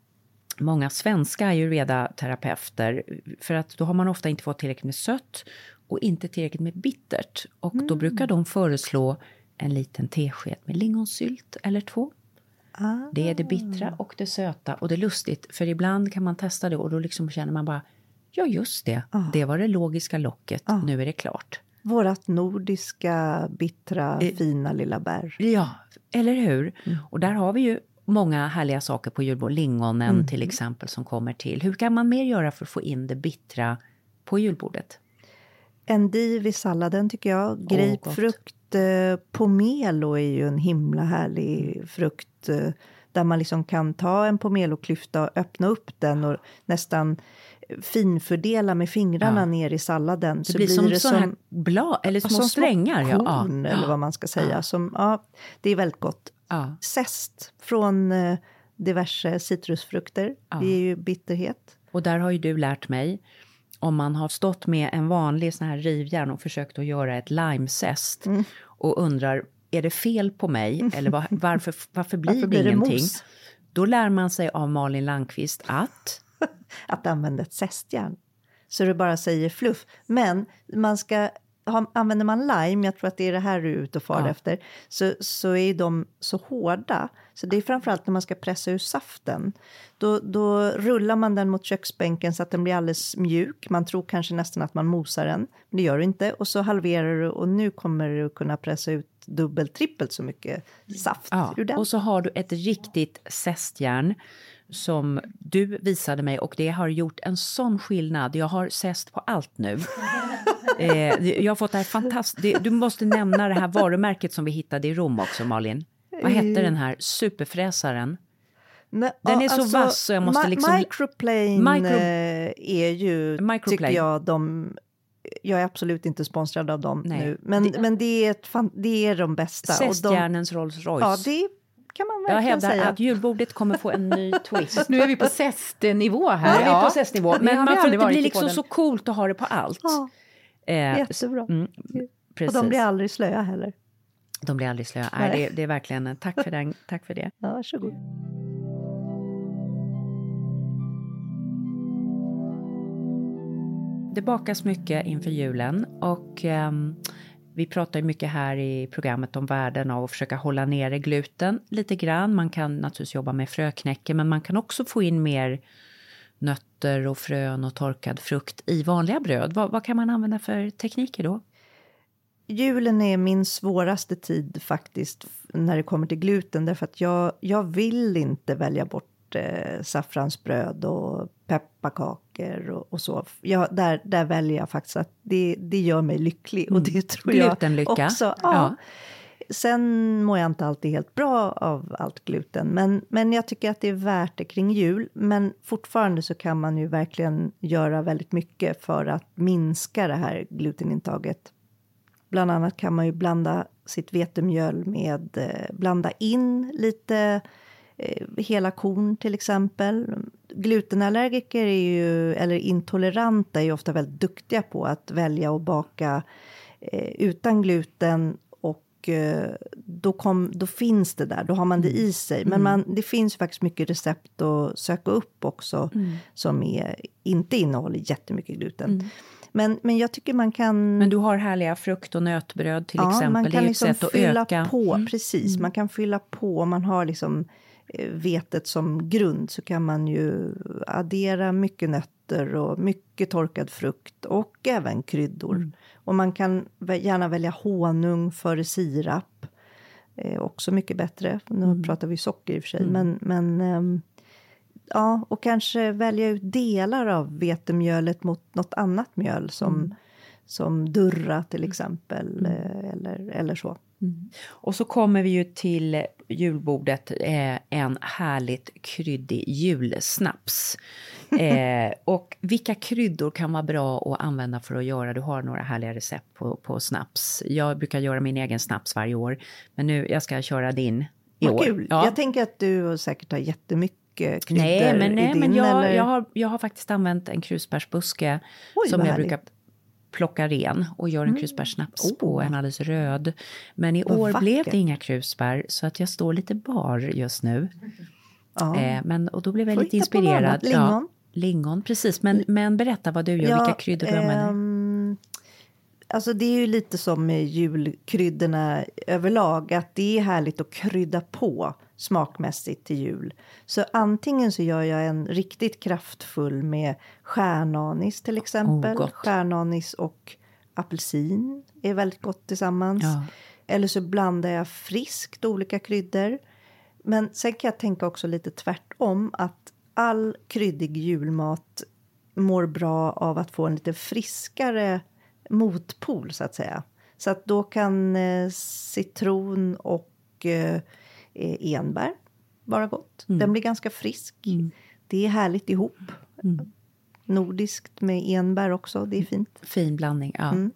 många svenska ayurveda-terapeuter, för att då har man ofta inte fått tillräckligt med sött och inte tillräckligt med bittert. Och mm. då brukar de föreslå en liten tesked med lingonsylt eller två. Ah. Det är det bittra och det söta och det är lustigt. För ibland kan man testa det och då liksom känner man bara, ja just det, ah. det var det logiska locket, ah. nu är det klart. Vårat nordiska, bittra, eh, fina lilla bär. Ja, eller hur? Mm. Och där har vi ju många härliga saker på julbordet. Lingonen mm. till exempel som kommer till. Hur kan man mer göra för att få in det bittra på julbordet? Endiv i salladen tycker jag. Grapefrukt, eh, pomelo är ju en himla härlig frukt. Eh, där man liksom kan ta en pomeloklyfta och öppna upp den och nästan finfördela med fingrarna ja. ner i salladen. Det så blir blir som det sådana som, här blad, eller små som strängar. Små korn, ja. eller ja. vad man ska säga. Ja. Som, ja, det är väldigt gott. Ja. Zest från eh, diverse citrusfrukter. Ja. Det är ju bitterhet. Och där har ju du lärt mig. Om man har stått med en vanlig sån här rivjärn och försökt att göra ett limezest. Mm. Och undrar, är det fel på mig? Eller var, varför, varför blir varför det blir ingenting? Det mos? Då lär man sig av Malin Landqvist att... att använda ett zestjärn. Så det bara säger fluff. Men man ska, ha, använder man lime, jag tror att det är det här du är ute och far ja. efter, så, så är de så hårda. Så det är framförallt när man ska pressa ur saften. Då, då rullar man den mot köksbänken så att den blir alldeles mjuk. Man tror kanske nästan att man mosar den, men det gör du inte. Och så halverar du och nu kommer du kunna pressa ut dubbelt, trippelt så mycket saft ja. ur den. Och så har du ett riktigt zestjärn som du visade mig och det har gjort en sån skillnad. Jag har zest på allt nu. eh, jag har fått det här fantastiskt. Du måste nämna det här varumärket som vi hittade i Rom också, Malin. Vad hette den här superfräsaren? Nej, den är alltså, så vass så jag måste mi- liksom... Microplane Micro... är ju, Microplane. tycker jag, de... Jag är absolut inte sponsrad av dem Nej. nu. Men det, men det, är ett fan, det är de bästa. Zestjärnens Rolls Royce. Ja, det kan man verkligen jag säga. Jag hävdar att julbordet kommer få en ny twist. Nu är vi på zestnivå här. Ja, vi är på zestnivå. Men man får, det blir liksom den. så coolt att ha det på allt. Ja, eh, jättebra. Mm, och de blir aldrig slöa heller. De blir aldrig slöa. Nej. Det, det är verkligen, tack för, den, tack för det. Ja, varsågod. Det bakas mycket inför julen och eh, vi pratar ju mycket här i programmet om värden av att försöka hålla nere gluten lite grann. Man kan naturligtvis jobba med fröknäcke men man kan också få in mer nötter och frön och torkad frukt i vanliga bröd. Vad, vad kan man använda för tekniker då? Julen är min svåraste tid faktiskt när det kommer till gluten. Därför att jag, jag vill inte välja bort eh, saffransbröd och pepparkakor och, och så. Jag, där, där väljer jag faktiskt att det, det gör mig lycklig. Och det tror jag Glutenlycka. också. Ja. Ja. Sen mår jag inte alltid helt bra av allt gluten. Men, men jag tycker att det är värt det kring jul. Men fortfarande så kan man ju verkligen göra väldigt mycket för att minska det här glutenintaget. Bland annat kan man ju blanda sitt vetemjöl med, eh, blanda in lite eh, hela korn till exempel. Glutenallergiker är ju, eller intoleranta är ju ofta väldigt duktiga på att välja och baka eh, utan gluten. Och eh, då, kom, då finns det där, då har man det i sig. Men man, det finns faktiskt mycket recept att söka upp också mm. som är, inte innehåller jättemycket gluten. Mm. Men, men jag tycker man kan... Men du har härliga frukt- och nötbröd till ja, exempel. Man kan det är liksom ett sätt fylla att öka. på, Mm. precis. Mm. Man kan fylla på, om man har liksom eh, vetet som grund så kan man ju addera mycket nötter och mycket torkad frukt och även kryddor. Mm. Och man kan gärna välja honung före sirap. Eh, också mycket bättre. Nu mm. pratar vi socker i och för sig. Mm. Men... men ehm, ja, och kanske välja ut delar av vetemjölet mot något annat mjöl som, mm. som durra till exempel mm. eller, eller så. Mm. Och så kommer vi ju till julbordet eh, en härligt kryddig julsnaps. eh, och vilka kryddor kan vara bra att använda för att göra? Du har några härliga recept på, på snaps. Jag brukar göra min egen snaps varje år, men nu jag ska köra din i Vad år. Kul. Ja. Jag tänker att du säkert har jättemycket kryddor nej, men, nej, i din, men jag, eller? jag, har, jag har faktiskt använt en krusbärsbuske Oj, som jag härligt. Brukar plocka ren och gör en mm. krusbärssnaps oh. på, en alldeles röd. Men i vad år vackert. blev det inga krusbär så att jag står lite bar just nu. Ja. Eh, men, och då blev jag Får lite inspirerad. Lingon. Ja, lingon, precis. Men, men berätta vad du gör, ja, vilka kryddor du ähm, använder. Alltså det är ju lite som med julkryddorna överlag, att det är härligt att krydda på smakmässigt till jul. Så antingen så gör jag en riktigt kraftfull med stjärnanis till exempel. Oh, stjärnanis och apelsin är väldigt gott tillsammans. Ja. Eller så blandar jag friskt olika kryddor. Men sen kan jag tänka också lite tvärtom, att all kryddig julmat mår bra av att få en lite friskare motpol så att säga. Så att då kan eh, citron och eh, enbär vara gott. Mm. Den blir ganska frisk. Mm. Det är härligt ihop. Mm. Nordiskt med enbär också, det är fint. Fin blandning, ja. Mm.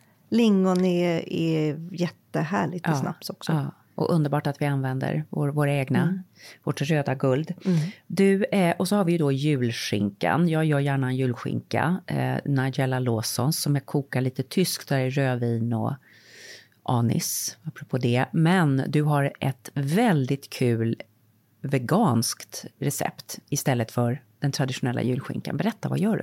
Lingon är, är jättehärligt i ja, snaps också. Ja. Och underbart att vi använder vår, våra egna, mm. vårt röda guld. Mm. Du, eh, och så har vi ju då julskinkan. Jag gör gärna en julskinka. Eh, Nigella Lawsons som jag kokar lite tyskt där i rödvin och anis. Apropå det. Men du har ett väldigt kul veganskt recept istället för den traditionella julskinkan. Berätta, vad gör du?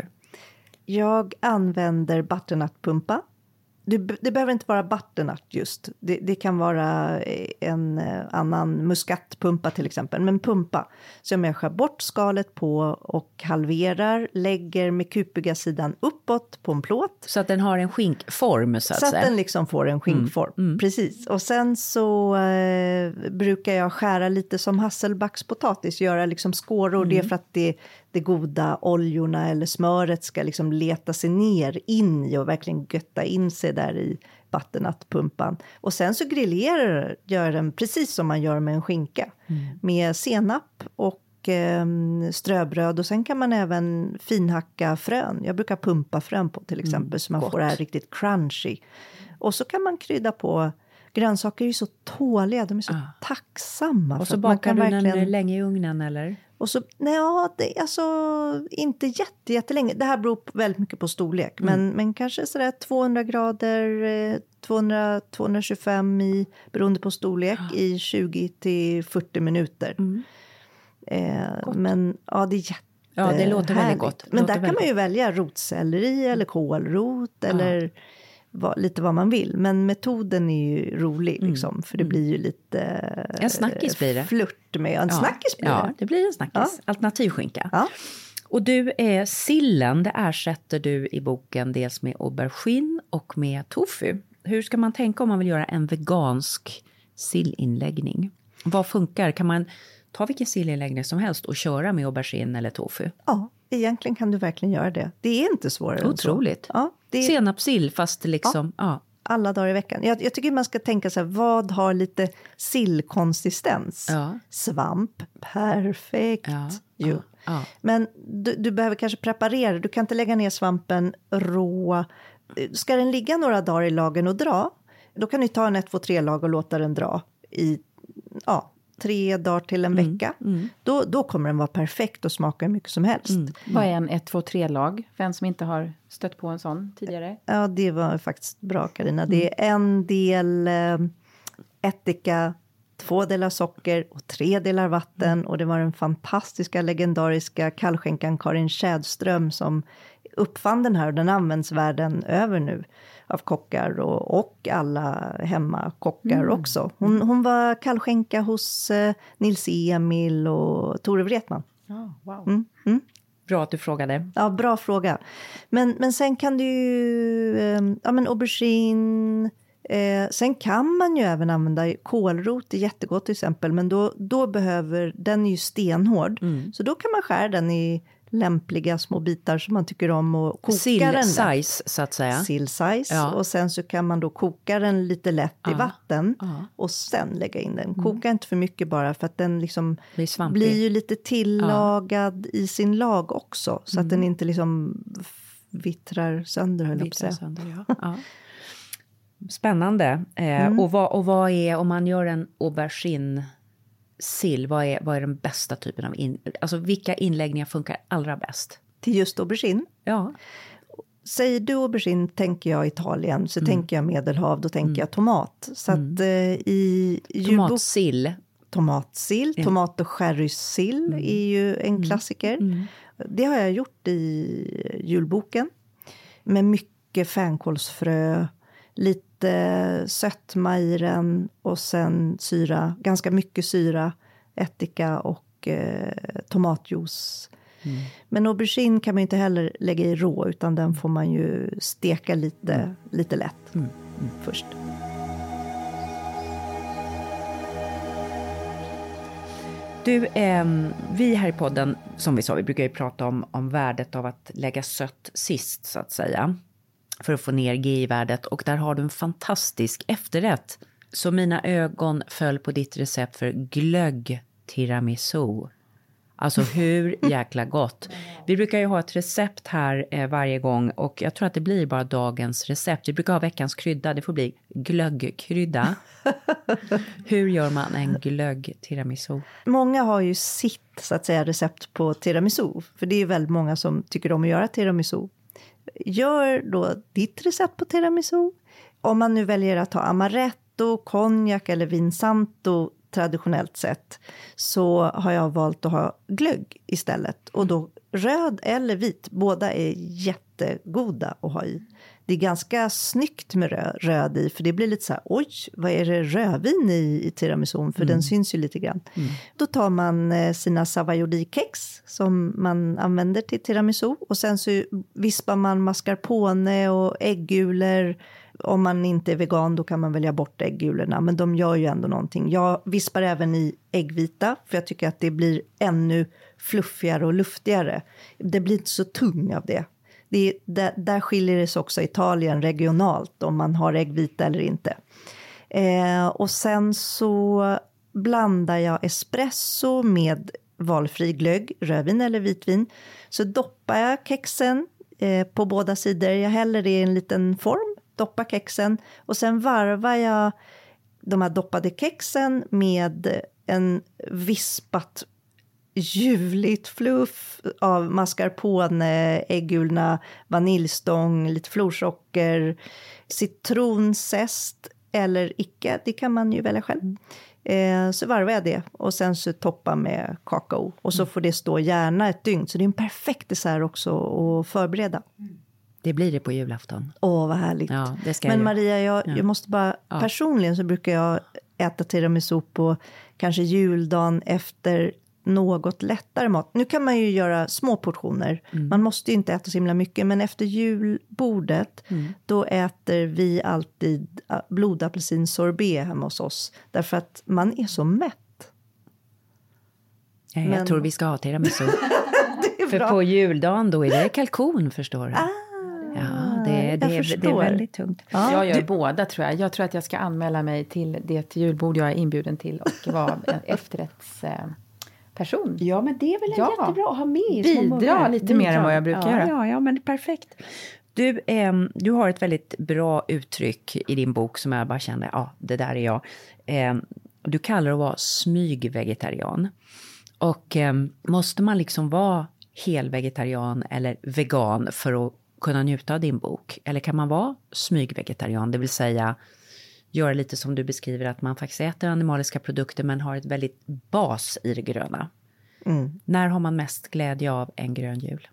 Jag använder butternutpumpa. Det, det behöver inte vara butternut just. Det, det kan vara en annan muskatpumpa till exempel. Men pumpa. Som jag skär bort skalet på och halverar. Lägger med kupiga sidan uppåt på en plåt. Så att den har en skinkform så att så säga. Så att den liksom får en skinkform. Mm. Mm. Precis. Och sen så eh, brukar jag skära lite som hasselbackspotatis. Göra liksom skåror. Mm. Det är för att det, det goda oljorna eller smöret ska liksom leta sig ner in i och verkligen götta in sig där i butternutpumpan. Och sen så grillerar gör den precis som man gör med en skinka. Mm. Med senap och eh, ströbröd. Och sen kan man även finhacka frön. Jag brukar pumpa frön på till exempel. Mm, så man gott. Får det här riktigt crunchy. Och så kan man krydda på. Grönsaker är ju så tåliga. De är så ah. tacksamma. Och så bakar du verkligen... den länge i ugnen eller? Och så, nej, ja, det, alltså inte jätte, jättelänge. Det här beror väldigt mycket på storlek. Mm. Men, men kanske sådär tvåhundra grader, tvåhundra till tvåhundratjugofem i, beroende på storlek, ja. I tjugo till fyrtio minuter. Mm. Eh, men ja, det är jätte. Ja, det låter väldigt gott. Men låter där kan man ju välja rotselleri eller kålrot ja. Eller... Vad, lite vad man vill. Men metoden är ju rolig liksom. Mm. För det blir ju lite... En snackis blir det. Flört med. En ja. snackis blir det. Ja, det blir en snackis. Ja. Alternativskinka. Ja. Och du, är sillen, det ersätter du i boken dels med aubergine och med tofu. Hur ska man tänka om man vill göra en vegansk sillinläggning? Vad funkar? Kan man ta vilken sillinläggning som helst och köra med aubergine eller tofu? Ja, egentligen kan du verkligen göra det. Det är inte svårare. Otroligt. Ja, det är... Senapssill fast liksom... Ja. Ja. alla dagar i veckan. Jag, jag tycker man ska tänka så här, vad har lite sillkonsistens? Ja. Svamp, perfekt. Ja. Jo. Ja. Ja. Men du, du behöver kanske preparera, du kan inte lägga ner svampen rå. Ska den ligga några dagar i lagen och dra, då kan du ta en ett, två, tre lag och låta den dra i ja, tre dagar till en Mm. vecka. Mm. Då, då kommer den vara perfekt och smaka hur mycket som helst. Mm. Vad är en ett, två, tre-lag? För en som inte har stött på en sån tidigare. Ja, det var faktiskt bra, Carina. Det är en del eh, ättika, två delar socker och tre delar vatten. Mm. Och det var den fantastiska, legendariska kallskänkan Karin Tjädström som uppfann den här. Och den används världen över nu av kockar och, och alla hemmakockar mm. också. Hon, hon var kallskänka hos eh, Nils Emil och Tore Wretman. Oh, wow. Mm, mm. Bra att du frågade. Ja, bra fråga. Men, men sen kan du ju, eh, ja men aubergine, eh, sen kan man ju även använda kålrot, det är jättegott till exempel, men då, då behöver, den är ju stenhård, mm. så då kan man skära den i lämpliga små bitar som man tycker om och koka Sill den. size så att säga. Sill size. Ja. Och sen så kan man då koka den lite lätt ja. i vatten ja. och sen lägga in den. Mm. Koka inte för mycket bara för att den liksom blir, blir ju lite tillagad ja. i sin lag också. Så mm. att den inte liksom vittrar sönder, höll jag på att säga. Ja. Ja. Spännande. Eh, mm. och, vad, och vad är, om man gör en aubergine sill, vad är, vad är den bästa typen av in, alltså vilka inläggningar funkar allra bäst? Till just aubergine? Ja. Säger du aubergine tänker jag Italien, så mm. tänker jag Medelhav, då tänker mm. jag tomat. Så mm. att eh, i tomatsill. Tomatsill, ja. tomat och sherrysill mm. är ju en mm. klassiker. Mm. Det har jag gjort i julboken. Med mycket fänkålsfrö, lite sötma i den och sen syra, ganska mycket syra, ättika och eh, tomatjuice. Mm. Men aubergine kan man ju inte heller lägga i rå, utan den får man ju steka lite, mm. lite lätt mm. Mm. först. Du, eh, vi här i podden, som vi sa, vi brukar ju prata om, om värdet av att lägga sött sist så att säga. För att få ner G I-värdet. Och där har du en fantastisk efterrätt. Så mina ögon föll på ditt recept för glögg tiramisu. Alltså hur jäkla gott. Vi brukar ju ha ett recept här eh, varje gång. Och jag tror att det blir bara dagens recept. Vi brukar ha veckans krydda. Det får bli glöggkrydda. Hur gör man en glögg tiramisu? Många har ju sitt så att säga recept på tiramisu. För det är ju väldigt många som tycker om att göra tiramisu. Gör då ditt recept på tiramisu. Om man nu väljer att ha amaretto, konjak eller vinsanto traditionellt sett, så har jag valt att ha glögg istället. Och då röd eller vit, båda är jättegoda att ha i. Det är ganska snyggt med röd, röd i, för det blir lite så här, oj, vad är det rödvin i, i tiramisun? För mm. den syns ju lite grann. Mm. Då tar man eh, sina savoiardi-kex som man använder till tiramisu. Och sen så vispar man mascarpone och äggulor. Om man inte är vegan, då kan man välja bort äggulorna. Men de gör ju ändå någonting. Jag vispar även i äggvita, för jag tycker att det blir ännu fluffigare och luftigare. Det blir inte så tung av det. Det är, där, där skiljer det sig också Italien regionalt om man har äggvita eller inte. Eh, och sen så blandar jag espresso med valfri glögg, rödvin eller vitvin. Så doppar jag kexen eh, på båda sidor. Jag häller det i en liten form, doppar kexen. Och sen varvar jag de här doppade kexen med en vispat ljuvligt fluff av mascarpone, äggulorna, vaniljstång, lite florsocker, citronzest eller icke, det kan man ju välja själv. Eh, så varvar jag det och sen så toppar med kakao och så får det stå gärna ett dygn, så det är en perfekt dessert också att förbereda. Det blir det på julafton. Åh, vad härligt. Ja, det ska Men jag Maria, jag, ja. jag måste bara, ja. personligen så brukar jag äta tiramisu på kanske juldagen efter något lättare mat. Nu kan man ju göra små portioner. Mm. Man måste ju inte äta så himla mycket. Men efter julbordet, mm. då äter vi alltid blodapelsinsorbet hemma hos oss. Därför att man är så mätt. Ja, jag men... tror vi ska ha tiramisu. Det är För bra. på juldagen då är det kalkon, förstår du. Ah, ja, det, det, är, det är väldigt tungt. Ja. Jag gör du... båda tror jag. Jag tror att jag ska anmäla mig till det julbord jag är inbjuden till och vara en efterrättsperson. Ja, men det är väl ja. jättebra att ha med. Bidra lite Bidra. mer än vad jag brukar ja, göra. Ja, ja, men det är perfekt. Du, eh, du har ett väldigt bra uttryck i din bok som jag bara kände, ja, det där är jag. Eh, du kallar det att vara smygvegetarian. Och eh, måste man liksom vara helvegetarian eller vegan för att kunna njuta av din bok? Eller kan man vara smygvegetarian, det vill säga göra lite som du beskriver, att man faktiskt äter animaliska produkter men har ett väldigt bas i det gröna? Mm. När har man mest glädje av en grön jul?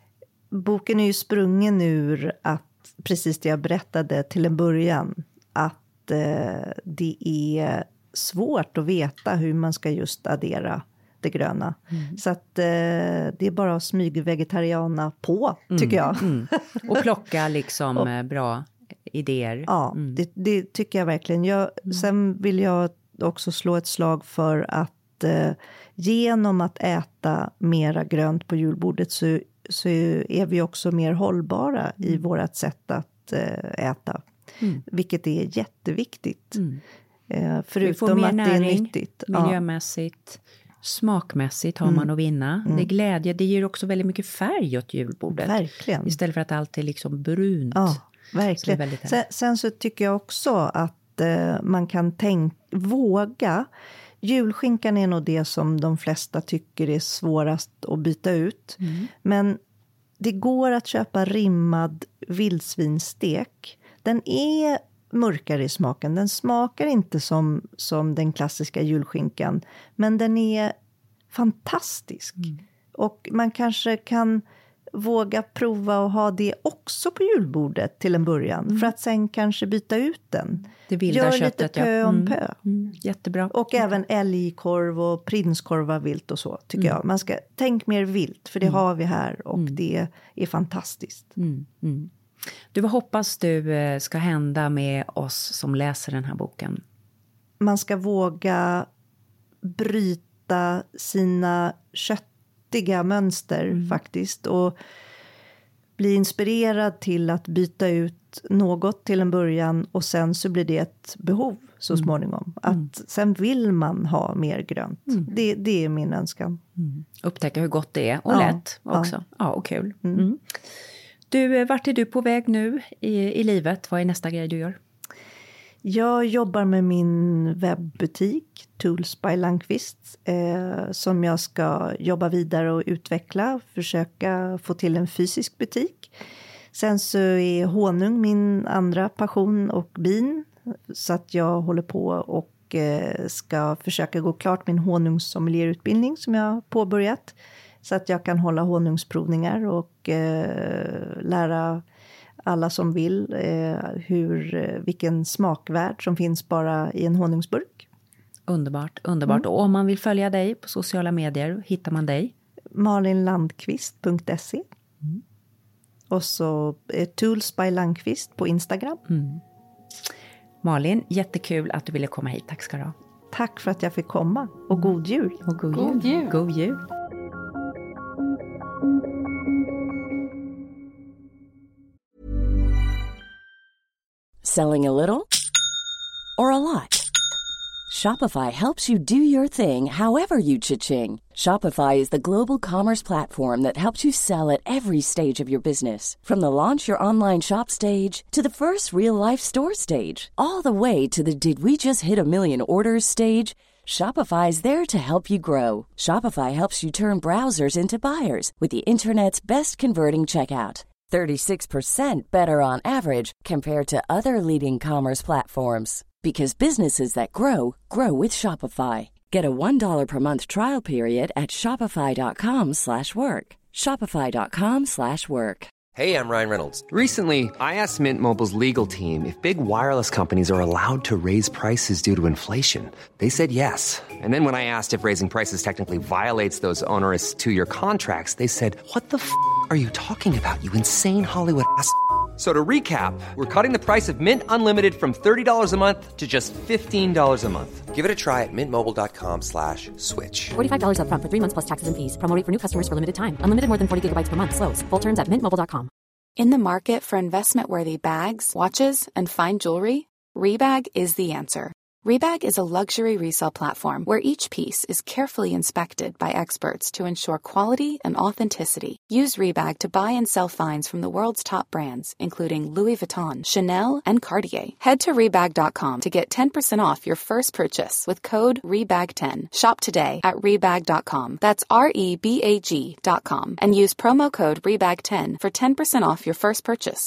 Boken är ju sprungen ur att, precis det jag berättade till en början, att eh, det är svårt att veta hur man ska just addera det gröna. Mm. Så att eh, det är bara att smygvegetariana på, tycker jag. Mm. Mm. Och plocka liksom och, bra idéer. Ja, mm. det, det tycker jag verkligen. Jag, mm. Sen vill jag också slå ett slag för att eh, genom att äta mera grönt på julbordet så, så är vi också mer hållbara mm. i vårt sätt att eh, äta. Mm. Vilket är jätteviktigt. Mm. Eh, förutom att näring, det är nyttigt. Miljömässigt. Ja. Smakmässigt har mm. man att vinna. Mm. Det är glädje. Det ger också väldigt mycket färg åt julbordet. Verkligen. Istället för att allt är liksom brunt. Ja, verkligen. Så sen, sen så tycker jag också att eh, man kan tänka, våga. Julskinkan är nog det som de flesta tycker är svårast att byta ut. Mm. Men det går att köpa rimmad vildsvinstek. Den är mörkare i smaken. Den smakar inte som, som den klassiska julskinkan. Men den är fantastisk. Mm. Och man kanske kan våga prova att ha det också på julbordet till en början. Mm. För att sen kanske byta ut den. Det vilda Gör köttet, lite pö ja. om mm. pö. Mm. Jättebra. Och mm. även älgkorv och prinskorv av vilt och så, tycker mm. jag. Man ska tänk mer vilt, för det mm. har vi här. Och mm. det är fantastiskt. Mm. Mm. Du, vad hoppas du ska hända med oss som läser den här boken? Man ska våga bryta sina köttiga mönster mm. faktiskt. Och bli inspirerad till att byta ut något till en början. Och sen så blir det ett behov så mm. småningom. Att mm. sen vill man ha mer grönt. Mm. Det, det är min önskan. Mm. Upptäcka hur gott det är. Och ja. lätt också. Ja, ja och kul. Mm. Mm. Du, vart är du på väg nu i, i livet? Vad är nästa grej du gör? Jag jobbar med min webbutik Tools by Landqvist. Eh, som jag ska jobba vidare och utveckla. Försöka få till en fysisk butik. Sen så är honung min andra passion och bin. Så att jag håller på och eh, ska försöka gå klart min honungssommelierutbildning som jag har påbörjat. Så att jag kan hålla honungsprovningar och eh, lära alla som vill eh, hur, vilken smakvärld som finns bara i en honungsburk. Underbart, underbart. Mm. Och om man vill följa dig på sociala medier, hittar man dig? malin landqvist punkt se mm. Och så eh, Tools by Landqvist på Instagram. Mm. Malin, jättekul att du ville komma hit. Tack ska du ha. Tack för att jag fick komma. Och god jul. Och god, god jul. jul. God jul. Selling a little or a lot? Shopify helps you do your thing however you cha-ching. Shopify is the global commerce platform that helps you sell at every stage of your business. From the launch your online shop stage to the first real-life store stage, all the way to the did we just hit a million orders stage. Shopify is there to help you grow. Shopify helps you turn browsers into buyers with the internet's best converting checkout. thirty-six percent better on average compared to other leading commerce platforms. Because businesses that grow, grow with Shopify. Get a one dollar per month trial period at shopify.com slash work. Shopify.com slash work. Hey, I'm Ryan Reynolds. Recently, I asked Mint Mobile's legal team if big wireless companies are allowed to raise prices due to inflation. They said yes. And then when I asked if raising prices technically violates those onerous two-year contracts, they said, what the f*** are you talking about, you insane Hollywood ass f- So to recap, we're cutting the price of Mint Unlimited from thirty dollars a month to just fifteen dollars a month. Give it a try at mintmobile.com slash switch. forty-five dollars up front for three months plus taxes and fees. Promo rate for new customers for limited time. Unlimited more than forty gigabytes per month. Slows full terms at mint mobile dot com. In the market for investment-worthy bags, watches, and fine jewelry, Rebag is the answer. Rebag is a luxury resale platform where each piece is carefully inspected by experts to ensure quality and authenticity. Use Rebag to buy and sell finds from the world's top brands, including Louis Vuitton, Chanel, and Cartier. Head to Rebag dot com to get ten percent off your first purchase with code Rebag ten. Shop today at Rebag dot com. That's R E B A G dot com. And use promo code Rebag ten for ten percent off your first purchase.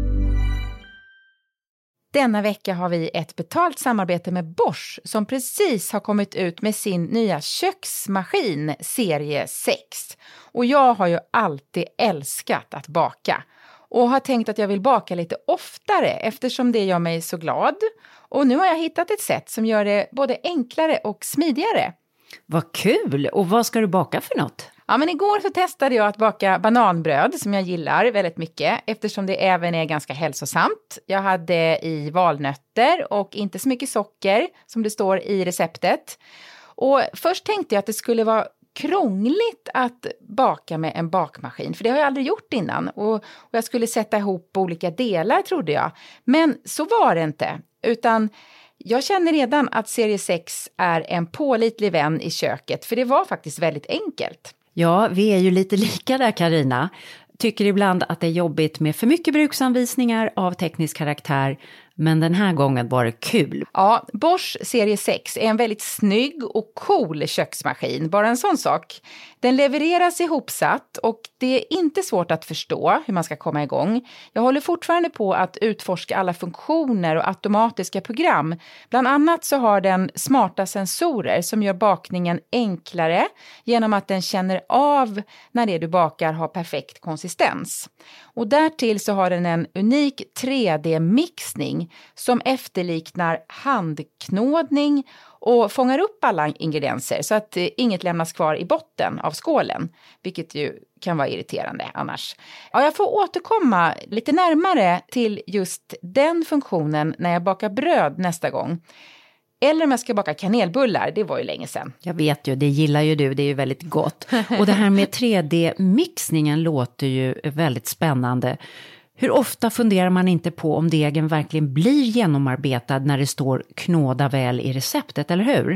Denna vecka har vi ett betalt samarbete med Bosch som precis har kommit ut med sin nya köksmaskin serie sex. Och jag har ju alltid älskat att baka och har tänkt att jag vill baka lite oftare eftersom det gör mig så glad. Och nu har jag hittat ett sätt som gör det både enklare och smidigare. Vad kul! Och vad ska du baka för något? Ja, men igår så testade jag att baka bananbröd som jag gillar väldigt mycket eftersom det även är ganska hälsosamt. Jag hade i valnötter och inte så mycket socker som det står i receptet. Och först tänkte jag att det skulle vara krångligt att baka med en bakmaskin, för det har jag aldrig gjort innan. Och, och jag skulle sätta ihop olika delar trodde jag. Men så var det inte, utan jag känner redan att serie sex är en pålitlig vän i köket, för det var faktiskt väldigt enkelt. Ja, vi är ju lite lika där, Carina. Tycker ibland att det är jobbigt med för mycket bruksanvisningar av teknisk karaktär, men den här gången var det kul. Ja, Bosch serie sex är en väldigt snygg och cool köksmaskin, bara en sån sak. Den levereras ihopsatt och det är inte svårt att förstå hur man ska komma igång. Jag håller fortfarande på att utforska alla funktioner och automatiska program. Bland annat så har den smarta sensorer som gör bakningen enklare genom att den känner av när det du bakar har perfekt konsistens. Och därtill så har den en unik tre D-mixning som efterliknar handknådning och fångar upp alla ingredienser så att inget lämnas kvar i botten av skålen, vilket ju kan vara irriterande annars. Ja, jag får återkomma lite närmare till just den funktionen när jag bakar bröd nästa gång. Eller om jag ska baka kanelbullar, det var ju länge sedan. Jag vet ju, det gillar ju du, det är ju väldigt gott. Och det här med tre D-mixningen låter ju väldigt spännande. Hur ofta funderar man inte på om degen verkligen blir genomarbetad när det står knåda väl i receptet, eller hur?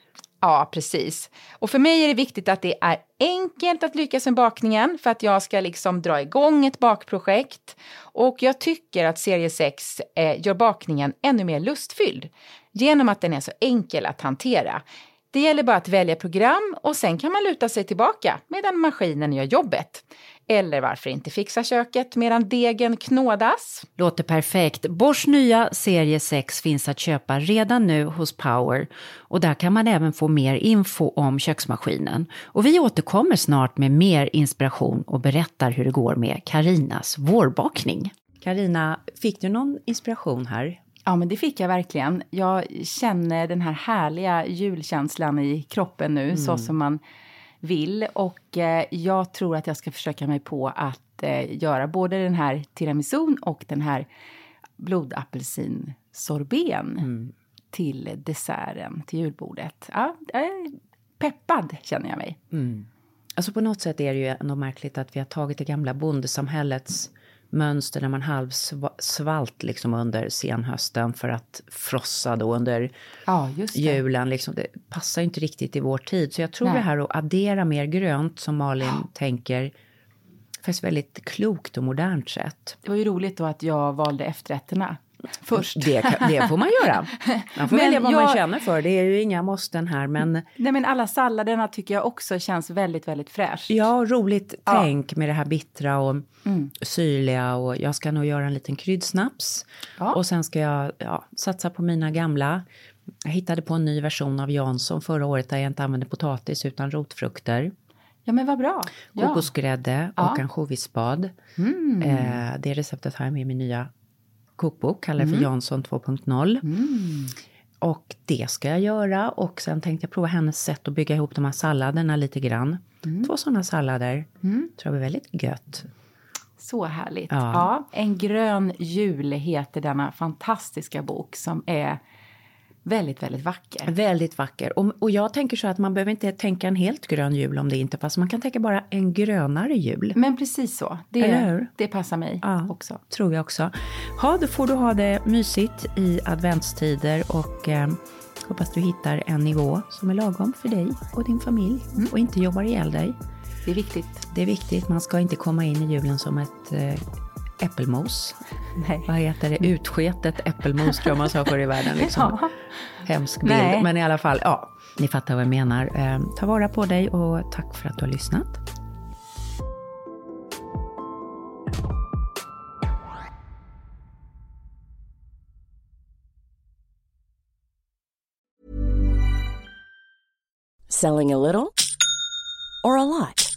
Ja, precis. Och för mig är det viktigt att det är enkelt att lyckas med bakningen för att jag ska liksom dra igång ett bakprojekt. Och jag tycker att serie sex eh, gör bakningen ännu mer lustfylld genom att den är så enkel att hantera. Det gäller bara att välja program och sen kan man luta sig tillbaka medan maskinen gör jobbet. Eller varför inte fixa köket medan degen knådas? Låter perfekt. Bosch nya serie sex finns att köpa redan nu hos Power. Och där kan man även få mer info om köksmaskinen. Och vi återkommer snart med mer inspiration och berättar hur det går med Carinas vårbakning. Carina, fick du någon inspiration här? Ja, men det fick jag verkligen. Jag känner den här härliga julkänslan i kroppen nu, mm. så som man vill. Och eh, jag tror att jag ska försöka mig på att eh, göra både den här tiramisun och den här blodapelsinsorbeten mm. till desserten, till julbordet. Ja, peppad känner jag mig. Mm. Alltså på något sätt är det ju ändå märkligt att vi har tagit det gamla bondesamhällets mönster när man halvsvalt liksom under senhösten för att frossa då under ja, just det. julen. Liksom. Det passar inte riktigt i vår tid. Så jag tror Nej. det här att addera mer grönt som Malin ja. tänker faktiskt väldigt klokt och modernt sätt. Det var ju roligt då att jag valde efterrätterna först. Det, det får man göra. Man får men välja vad jag, man känner för. Det är ju inga måsten här. Men... Nej, men alla salladerna tycker jag också känns väldigt, väldigt fräscht. Ja, roligt ja. tänk med det här bittra och mm. syrliga. Och jag ska nog göra en liten kryddsnaps. Ja. Och sen ska jag ja, satsa på mina gamla. Jag hittade på en ny version av Jansson förra året där jag inte använde potatis utan rotfrukter. Ja, men vad bra. Kokosgrädde ja. och ansjovisspad. Mm. Eh, det receptet har jag med i min nya kokbok, kallar för mm. Jansson två punkt noll. Mm. Och det ska jag göra. Och sen tänkte jag prova hennes sätt att bygga ihop de här salladerna lite grann. Mm. Två sådana sallader. Mm. Tror jag blir väldigt gött. Så härligt. Ja. Ja, En grön jul heter denna fantastiska bok som är väldigt, väldigt vacker. Väldigt vacker. Och, och jag tänker så att man behöver inte tänka en helt grön jul om det inte passar. Man kan tänka bara en grönare jul. Men precis så. Det, det passar mig ja, också. Tror jag också. Ha, då får du ha det mysigt i adventstider och eh, hoppas du hittar en nivå som är lagom för dig och din familj. Mm. Och inte jobbar ihjäl dig. Det är viktigt. Det är viktigt. Man ska inte komma in i julen som ett eh, äppelmos. Nej. Vad heter det? Utsketet äppelmos tror jag man sa förr i världen. Liksom. Ja. Hemsk bild. Nej. Men i alla fall, ja, ni fattar vad jag menar. Eh, ta vara på dig och tack för att du har lyssnat. Selling a little or a lot?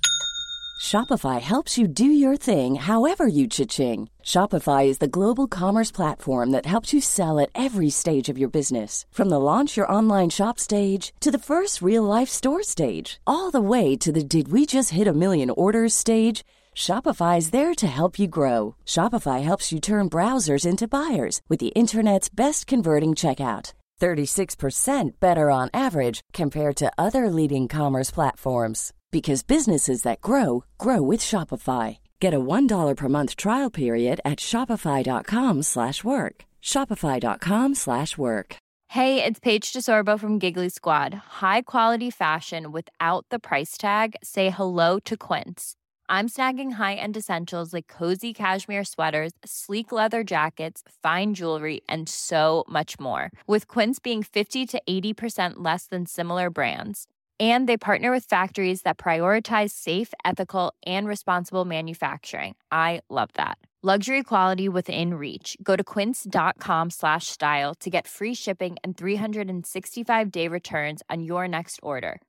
Shopify helps you do your thing however you cha-ching. Shopify is the global commerce platform that helps you sell at every stage of your business. From the launch your online shop stage to the first real-life store stage, all the way to the did we just hit a million orders stage. Shopify is there to help you grow. Shopify helps you turn browsers into buyers with the internet's best converting checkout. thirty-six percent better on average compared to other leading commerce platforms. Because businesses that grow, grow with Shopify. Get a one dollar per month trial period at shopify.com slash work. Shopify.com slash work. Hey, it's Paige DeSorbo from Giggly Squad. High quality fashion without the price tag. Say hello to Quince. I'm snagging high-end essentials like cozy cashmere sweaters, sleek leather jackets, fine jewelry, and so much more. With Quince being fifty to eighty percent less than similar brands. And they partner with factories that prioritize safe, ethical, and responsible manufacturing. I love that. Luxury quality within reach. Go to quince.com slash style to get free shipping and three sixty-five day returns on your next order.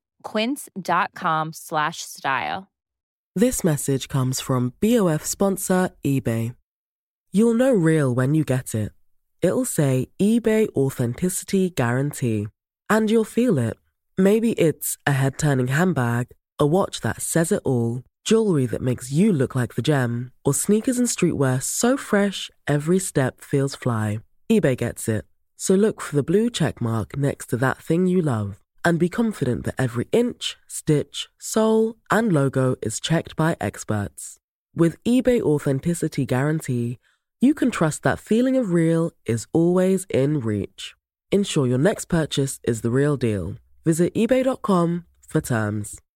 Quince.com slash style. This message comes from B O F sponsor eBay. You'll know real when you get it. It'll say eBay Authenticity Guarantee. And you'll feel it. Maybe it's a head-turning handbag, a watch that says it all, jewelry that makes you look like the gem, or sneakers and streetwear so fresh every step feels fly. eBay gets it. So look for the blue check mark next to that thing you love. And be confident that every inch, stitch, sole, and logo is checked by experts. With eBay Authenticity Guarantee, you can trust that feeling of real is always in reach. Ensure your next purchase is the real deal. Visit ebay dot com for terms.